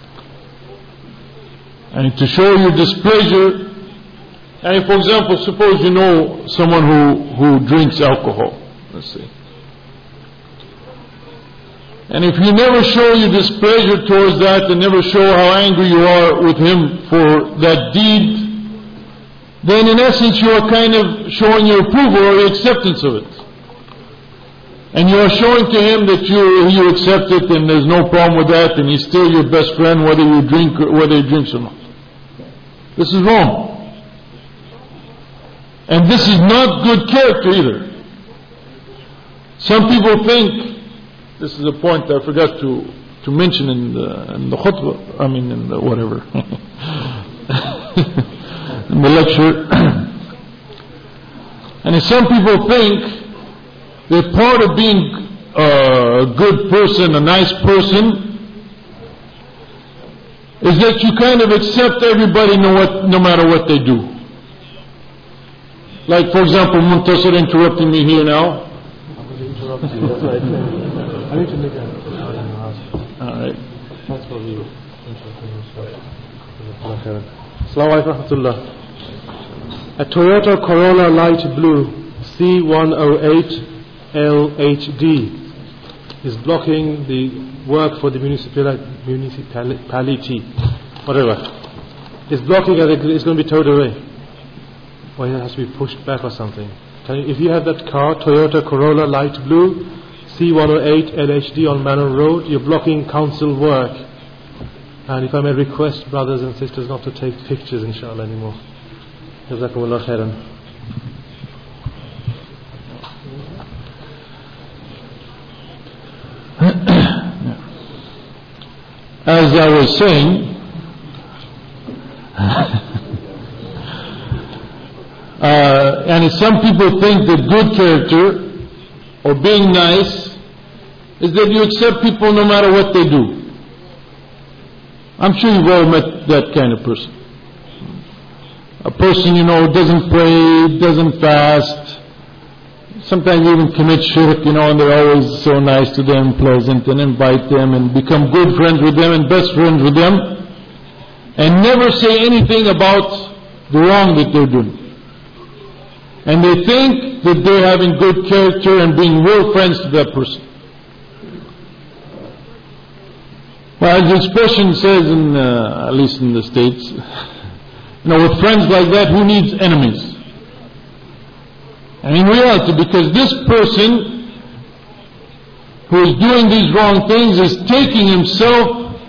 And to show your displeasure, and for example, suppose you know someone who, who drinks alcohol, let's say. And if you never show your displeasure towards that and never show how angry you are with him for that deed, then in essence you are kind of showing your approval or your acceptance of it. And you are showing to him that you you accept it and there's no problem with that, and he's still your best friend whether you drink or whether he drinks or not. This is wrong. And this is not good character either. Some people think, this is a point I forgot to, to mention in the, in the khutbah, I mean in the whatever. in the lecture. And some people think that part of being a good person, a nice person, is that you kind of accept everybody no, what, no matter what they do. Like for example, Muntasir interrupting me here now. I'm going to interrupt you. That's right. I need to make a Alright. Thanks for the introduction. Assalamu alaikum warahmatullah. A Toyota Corolla light blue C one oh eight L H D is blocking the work for the municipality, municipality whatever. It's blocking and it's going to be towed away. Or it has to be pushed back or something. Can you, if you have that car, Toyota Corolla light blue C one oh eight L H D on Manor Road, you're blocking council work. And if I may request brothers and sisters not to take pictures inshallah anymore. Jazakumullah khairan. As I was saying, uh, and some people think that good character or being nice is that you accept people no matter what they do. I'm sure you've all met that kind of person. A person, you know, doesn't pray, doesn't fast, sometimes even commit shirk, you know, and they're always so nice to them, pleasant, and invite them and become good friends with them and best friends with them, and never say anything about the wrong that they're doing. And they think that they're having good character and being real friends to that person. Well, as the expression says, in uh, at least in the States, you know, with friends like that, who needs enemies? And in reality, because this person who is doing these wrong things is taking himself,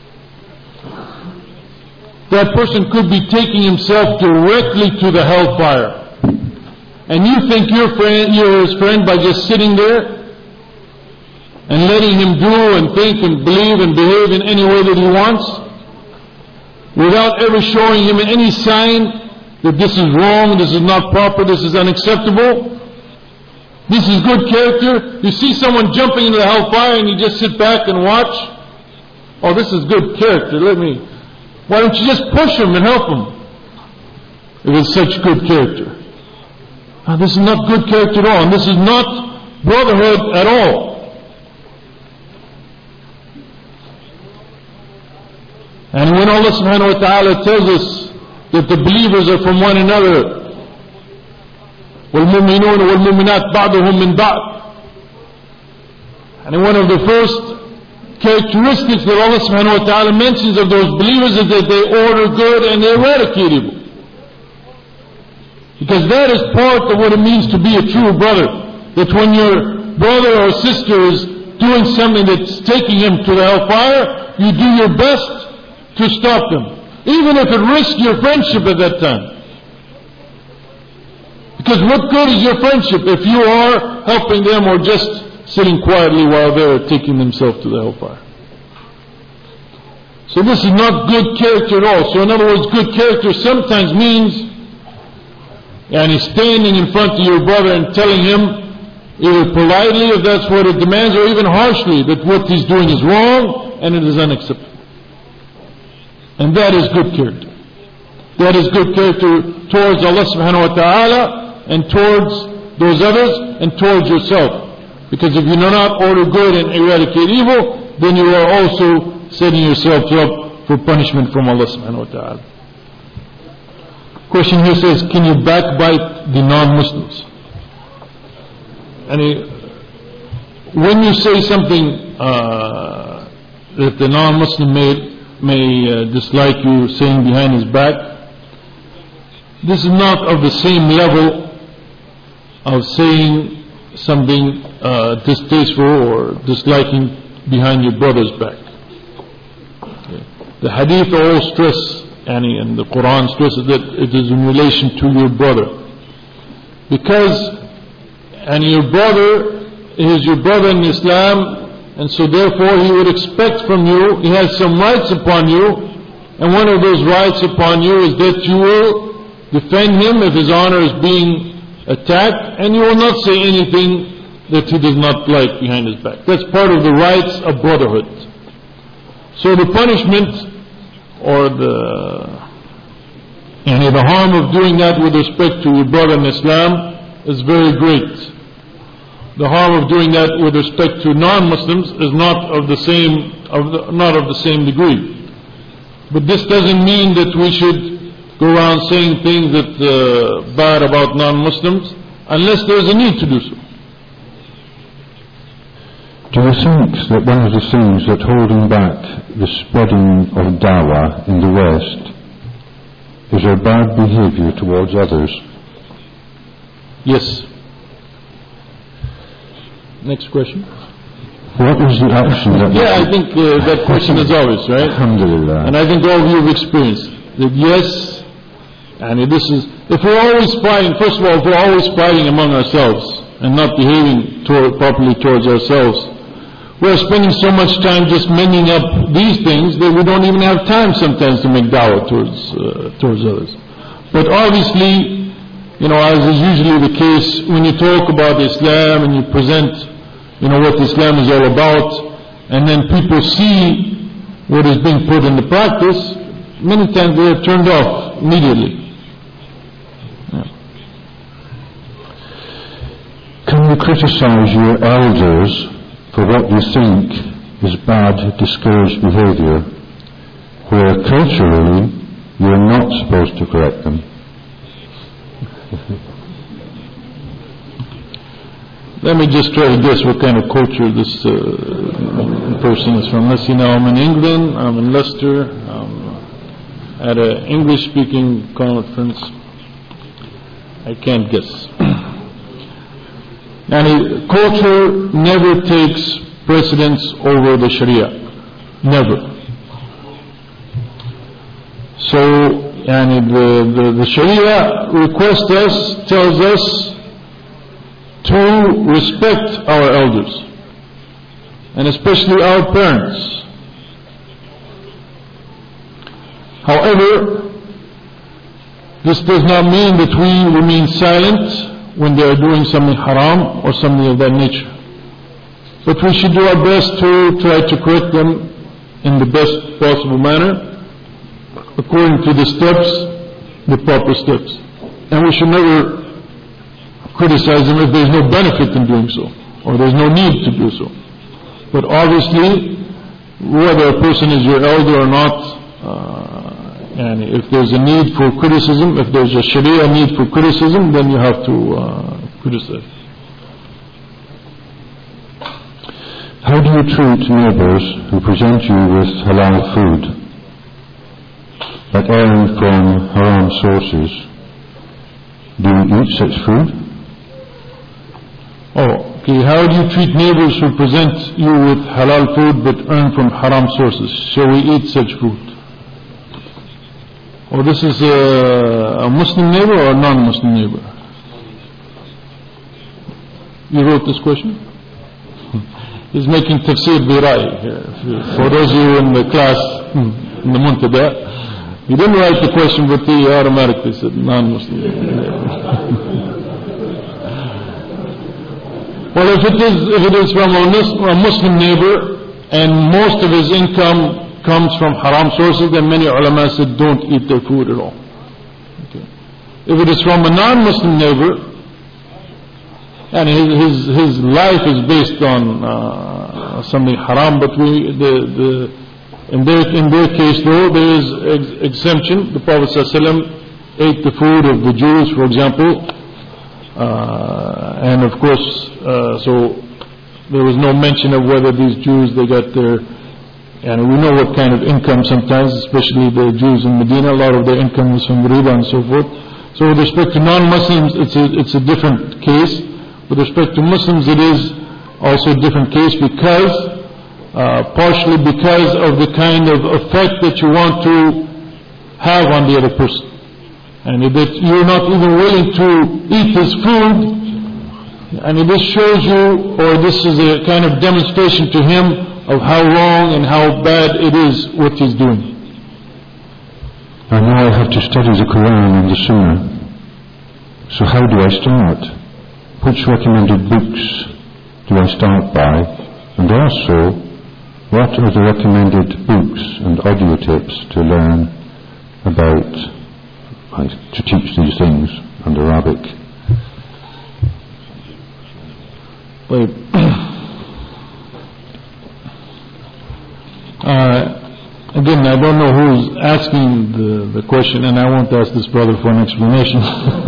that person could be taking himself directly to the hellfire. And you think you're, friend, you're his friend by just sitting there and letting him do and think and believe and behave in any way that he wants, without ever showing him any sign that this is wrong, this is not proper, this is unacceptable. This is good character. You see someone jumping into the hellfire and you just sit back and watch. Oh, this is good character. Let me. Why don't you just push him and help him? If it's such good character. Now, this is not good character at all, and this is not brotherhood at all. And when Allah subhanahu wa ta'ala tells us that the believers are from one another, وَالْمُؤْمِنُونَ وَالْمُؤْمِنَاتِ بَعْضُهُم مِّن بَعْضٍ, and one of the first characteristics that Allah subhanahu wa ta'ala mentions of those believers is that they order good and they eradicate evil. Because that is part of what it means to be a true brother. That when your brother or sister is doing something that's taking him to the hellfire, you do your best to stop them, even if it risks your friendship at that time. Because what good is your friendship if you are helping them or just sitting quietly while they're taking themselves to the hellfire? So this is not good character at all. So in other words, good character sometimes means, and he's standing in front of your brother and telling him either politely if that's what it demands, or even harshly, that what he's doing is wrong and it is unacceptable. And that is good character. That is good character towards Allah subhanahu wa ta'ala and towards those others and towards yourself. Because if you do not order good and eradicate evil, then you are also setting yourself up for punishment from Allah subhanahu wa ta'ala. Question here says, can you backbite the non-Muslims? And when you say something uh, that the non-Muslim may, may uh, dislike you saying behind his back, this is not of the same level of saying something uh, distasteful or disliking behind your brother's back. Okay. The hadith all stress, and the Quran stresses that it is in relation to your brother. Because and your brother is your brother in Islam, and so therefore he would expect from you, he has some rights upon you, and one of those rights upon you is that you will defend him if his honor is being attacked, and you will not say anything that he does not like behind his back. That's part of the rights of brotherhood. So the punishment or the and the harm of doing that with respect to your brother in Islam is very great. The harm of doing that with respect to non-Muslims is not of the same of the, not of the same degree. But this doesn't mean that we should go around saying things that uh, bad about non-Muslims unless there's a need to do so. Do you think that one of the things that holding back the spreading of dawah in the West is our bad behavior towards others? Yes. Next question. What is the action that... Yeah, I think uh, that question is obvious, right? Alhamdulillah. And I think all of you have experienced that, yes, and this is, if we're always fighting, first of all, if we're always fighting among ourselves and not behaving toward, properly towards ourselves, we're spending so much time just mending up these things that we don't even have time sometimes to make dawah towards, uh, towards others. But obviously, you know, as is usually the case, when you talk about Islam and you present, you know, what Islam is all about, and then people see what is being put into practice, many times they are turned off immediately. Yeah. Can you criticize your elders for what you think is bad, discouraged behavior, where culturally you're not supposed to correct them? Let me just try to guess what kind of culture this uh, person is from. Let's see, now I'm in England, I'm in Leicester, I'm at an English-speaking conference. I can't guess. And culture never takes precedence over the Sharia. Never. So, and the, the, the Sharia requests us, tells us to respect our elders, and especially our parents. However, this does not mean that we remain silent when they are doing something haram or something of that nature. But we should do our best to try to correct them in the best possible manner, according to the steps, the proper steps. And we should never criticize them if there's no benefit in doing so, or there's no need to do so. But obviously, whether a person is your elder or not, uh, and if there's a need for criticism, if there's a Sharia need for criticism, then you have to uh, criticize. How do you treat neighbours who present you with halal food, but erring from haram sources? Do you eat such food? Oh, okay. How do you treat neighbours who present you with halal food but earn from haram sources? Shall we eat such food? Oh, this is a, a Muslim neighbor or a non-Muslim neighbor? You wrote this question? He's making tafsir birai here. For those of you in the class, in the muntada, he didn't write the question, but he automatically said non-Muslim. Well, if it is if it is from a Mus- a Muslim neighbor and most of his income comes from haram sources, then many ulama said don't eat their food at all. Okay. If it is from a non-Muslim neighbor and his his, his life is based on uh, something haram, but we the the in their in their case though there is ex- exemption. The Prophet ﷺ ate the food of the Jews, for example. Uh, and of course, uh, so there was no mention of whether these Jews, they got their, and we know what kind of income sometimes, especially the Jews in Medina, a lot of their income was from riba and so forth. So with respect to non-Muslims, it's a, it's a different case. With respect to Muslims, it is also a different case because, uh, partially because of the kind of effect that you want to have on the other person. And that you're not even willing to eat his food, and this shows you, or this is a kind of demonstration to him of how wrong and how bad it is what he's doing. I know I have to study the Quran and the Sunnah. So how do I start? Which recommended books do I start by? And also, what are the recommended books and audio tips to learn about to teach these things in Arabic? Wait. uh, again, I don't know who's asking the, the question, and I won't ask this brother for an explanation.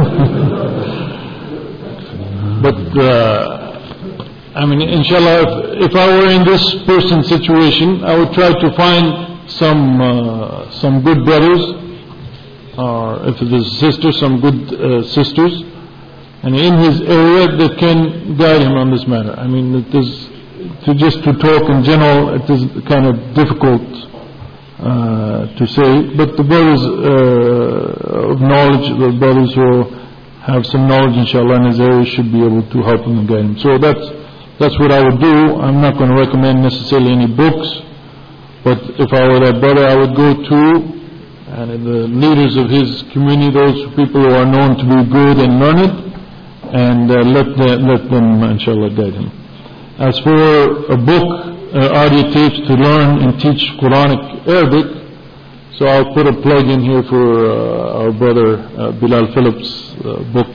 But uh, I mean, inshallah, if, if I were in this person's situation, I would try to find some uh, some good brothers, or if it is a sister, some good uh, sisters, and in his area that can guide him on this matter. I mean, it is to just to talk in general, it is kind of difficult uh, to say. But the brothers uh, of knowledge, the brothers who have some knowledge, inshallah, in his area, should be able to help him and guide him. So that's that's what I would do. I'm not going to recommend necessarily any books, but if I were that brother, I would go to and the leaders of his community, those people who are known to be good and learned, and uh, let, the, let them, inshallah, guide him. As for a book, uh, audio tapes to learn and teach Quranic Arabic, so I'll put a plug in here for uh, our brother uh, Bilal Phillips' uh, book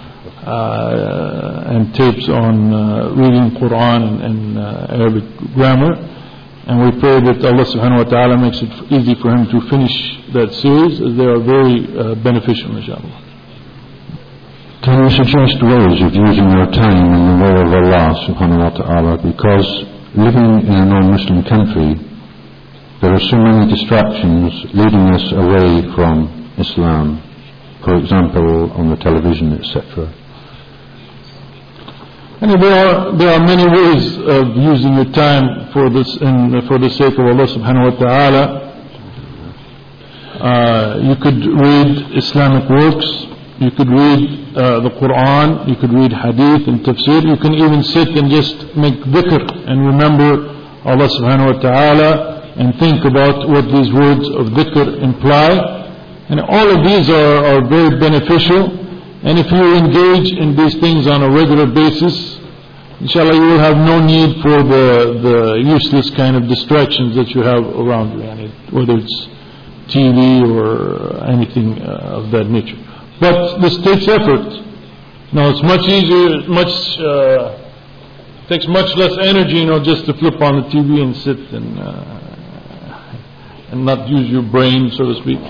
uh, and tapes on uh, reading Quran and, and uh, Arabic grammar. And we pray that Allah subhanahu wa ta'ala makes it easy for him to finish that series, as they are very uh, beneficial, inshallah. Can you suggest ways of using your time in the way of Allah subhanahu wa ta'ala? Because living in a non-Muslim country, there are so many distractions leading us away from Islam. For example, on the television, et cetera. And there are there are many ways of using your time for this and for the sake of Allah subhanahu wa ta'ala. Uh, you could read Islamic works, you could read uh, the Quran, you could read hadith and tafsir, you can even sit and just make dhikr and remember Allah subhanahu wa ta'ala and think about what these words of dhikr imply. And all of these are, are very beneficial. And if you engage in these things on a regular basis, inshallah, you will have no need for the, the useless kind of distractions that you have around you, whether it's T V or anything uh, of that nature. But this takes effort. Now, it's much easier, much uh, takes much less energy, you know, just to flip on the T V and sit and uh, and not use your brain, so to speak.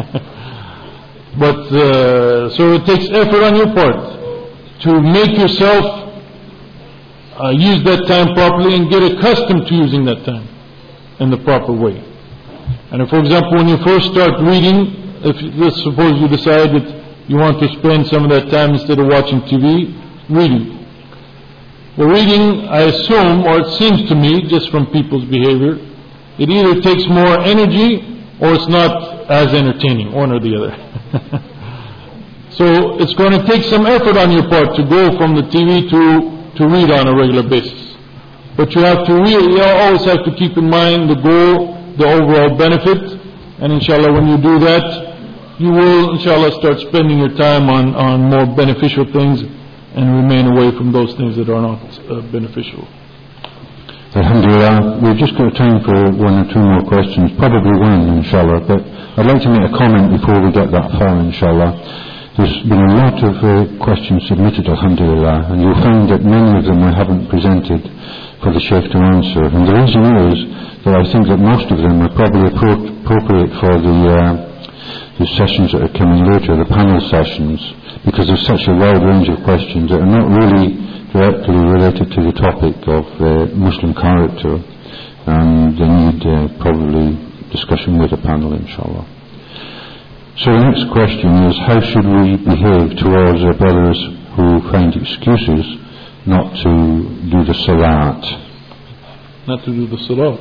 But uh, so it takes effort on your part to make yourself uh, use that time properly and get accustomed to using that time in the proper way. And if, for example, when you first start reading, if let's suppose you decide that you want to spend some of that time instead of watching T V, reading. Well, reading, I assume, or it seems to me, just from people's behavior, it either takes more energy or it's not as entertaining, one or the other. So it's going to take some effort on your part to go from the T V to, to read on a regular basis. But you have to really, you always have to keep in mind the goal, the overall benefit, and inshallah when you do that, you will inshallah start spending your time on, on more beneficial things, and remain away from those things that are not uh, beneficial. Alhamdulillah, we've just got time for one or two more questions, probably one, inshallah, but I'd like to make a comment before we get that far, inshallah. There's been a lot of uh, questions submitted, alhamdulillah, and you'll find that many of them I haven't presented for the Sheikh to answer. And the reason is that I think that most of them are probably appro- appropriate for the, uh, the sessions that are coming later, the panel sessions, because there's such a wide range of questions that are not really directly related to the topic of uh, Muslim character, and they need uh, probably discussion with the panel, inshallah. So the next question is, how should we behave towards our brothers who find excuses not to do the salat? Not to do the salat.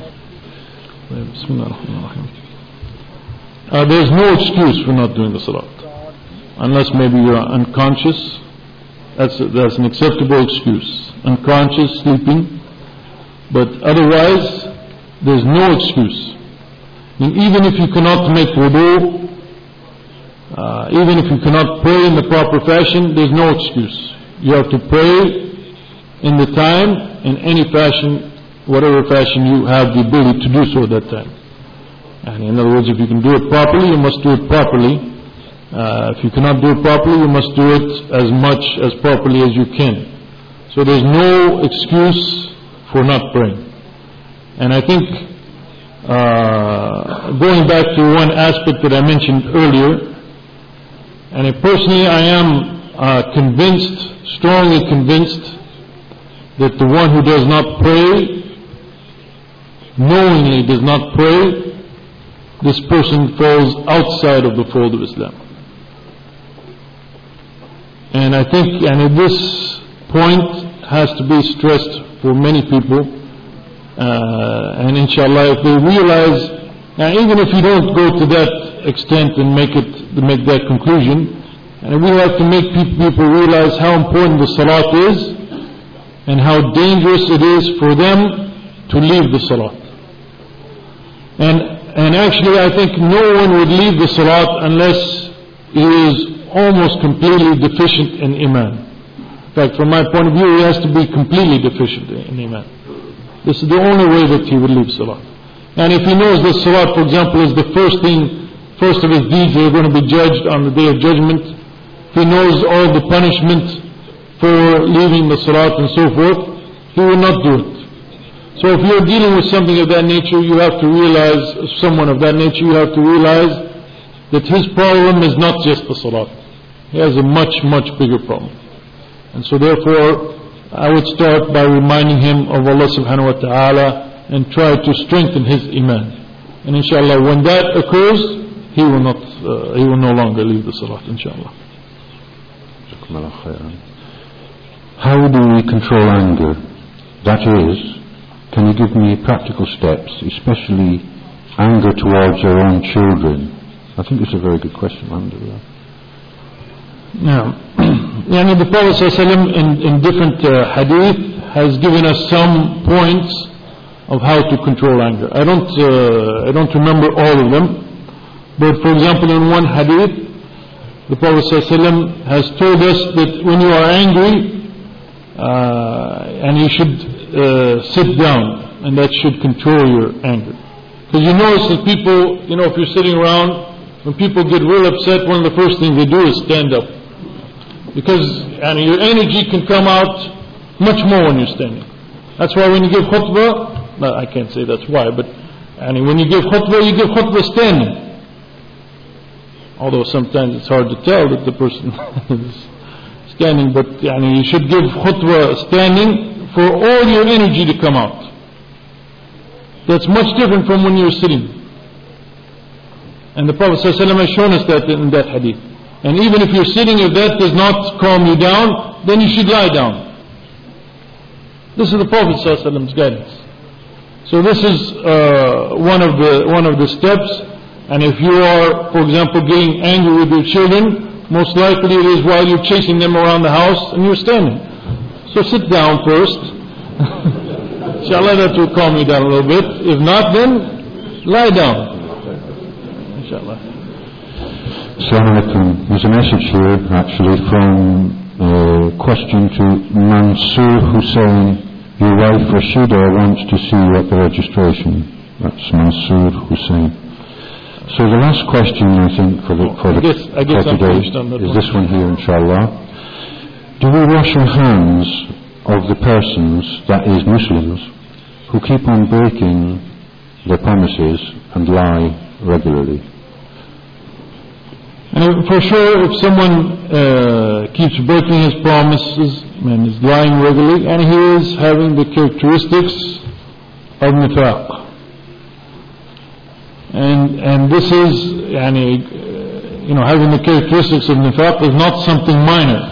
Uh, there's no excuse for not doing the salat, unless maybe you're unconscious. That's a, that's an acceptable excuse. Unconscious, sleeping, but otherwise there's no excuse. I mean, even if you cannot make wudu, uh, even if you cannot pray in the proper fashion, there's no excuse. You have to pray in the time, in any fashion, whatever fashion you have the ability to do so at that time. And in other words, if you can do it properly, you must do it properly. Uh, if you cannot do it properly, you must do it as much as properly as you can. So there's no excuse for not praying. And I think, uh, going back to one aspect that I mentioned earlier, and I personally I am uh, convinced, strongly convinced, that the one who does not pray, knowingly does not pray, this person falls outside of the fold of Islam. And I think, and this point has to be stressed for many people. Uh, and inshallah, if they realize, now even if you don't go to that extent and make it, make that conclusion, and we have to make people realize how important the salat is, and how dangerous it is for them to leave the salat. And and actually, I think no one would leave the salat unless he is almost completely deficient in iman. In fact, from my point of view, he has to be completely deficient in iman. This is the only way that he would leave salat. And if he knows that salat, for example, is the first thing, first of his deeds that are going to be judged on the day of judgment, if he knows all the punishment for leaving the salat and so forth, he will not do it. So if you're dealing with something of that nature, you have to realize, someone of that nature, you have to realize that his problem is not just the salat. He has a much, much bigger problem. And so therefore, I would start by reminding him of Allah subhanahu wa ta'ala and try to strengthen his iman. And inshallah, when that occurs, he will not, uh, he will no longer leave the salat, inshallah. How do we control anger? That is, can you give me practical steps, especially anger towards our own children? I think it's a very good question, alhamdulillah. Now, yani the Prophet ﷺ in, in different uh, hadith has given us some points of how to control anger. I don't, uh, I don't remember all of them, but for example, in one hadith, the Prophet ﷺ has told us that when you are angry, uh, and you should uh, sit down, and that should control your anger. Because you notice that people, you know, if you're sitting around, when people get real upset, one of the first things they do is stand up. Because and your energy can come out much more when you're standing. That's why when you give khutbah, no, I can't say that's why, but and when you give khutbah, you give khutbah standing. Although sometimes it's hard to tell that the person is standing, but and you should give khutbah standing for all your energy to come out. That's much different from when you're sitting. And the Prophet ﷺ has shown us that in that hadith. And even if you're sitting, if that does not calm you down, then you should lie down. This is the Prophet ﷺ's guidance. So this is uh, one of the one of the steps. And if you are, for example, getting angry with your children, most likely it is while you're chasing them around the house and you're standing. So sit down first. Inshallah, that will calm you down a little bit. If not, then lie down. Inshallah. Assalamu alaikum. There's a message here actually from uh, question to Mansoor Hussain. Your wife Rashida wants to see you at the registration. That's Mansoor Hussain. So the last question, I think, for, the, for, I the, guess, I guess for today is this one here, inshallah. Do we wash our hands of the persons, that is Muslims, who keep on breaking their promises and lie regularly? And for sure, if someone uh, keeps breaking his promises and is lying regularly, and he is having the characteristics of nifaq. And and this is, yani, uh, you know, having the characteristics of nifaq is not something minor.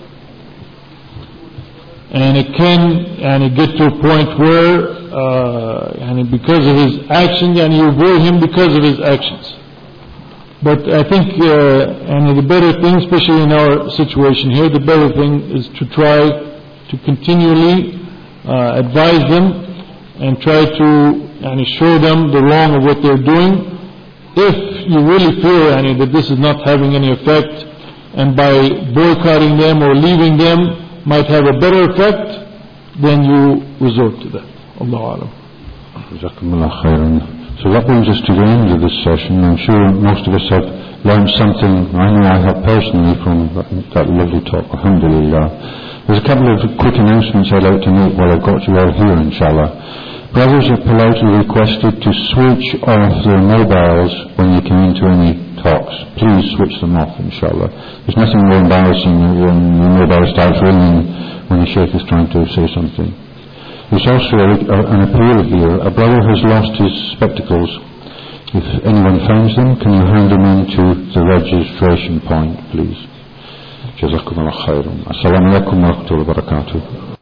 And it can, yani, get to a point where, uh, yani, because of his actions, and you avoid him because of his actions. But I think, uh, and the better thing, especially in our situation here, the better thing is to try to continually uh, advise them and try to and show them the wrong of what they're doing. If you really feel and that this is not having any effect, and by boycotting them or leaving them might have a better effect, then you resort to that. Allahu Alam. So that brings us to the end of this session. I'm sure most of us have learned something. I know I have personally from that, that lovely talk. Alhamdulillah. There's a couple of quick announcements I'd like to make while I've got you all here, inshallah. Brothers are politely requested to switch off their mobiles when you come into any talks. Please switch them off, inshallah. There's nothing more embarrassing than when your mobile starts ringing when the Shaykh is trying to say something. There's also a, a, an appeal here. A brother has lost his spectacles. If anyone finds them, can you hand them in to the registration point, please? Jazakumullah khairan. Assalamu alaikum wa rahmatullahi wa barakatuh.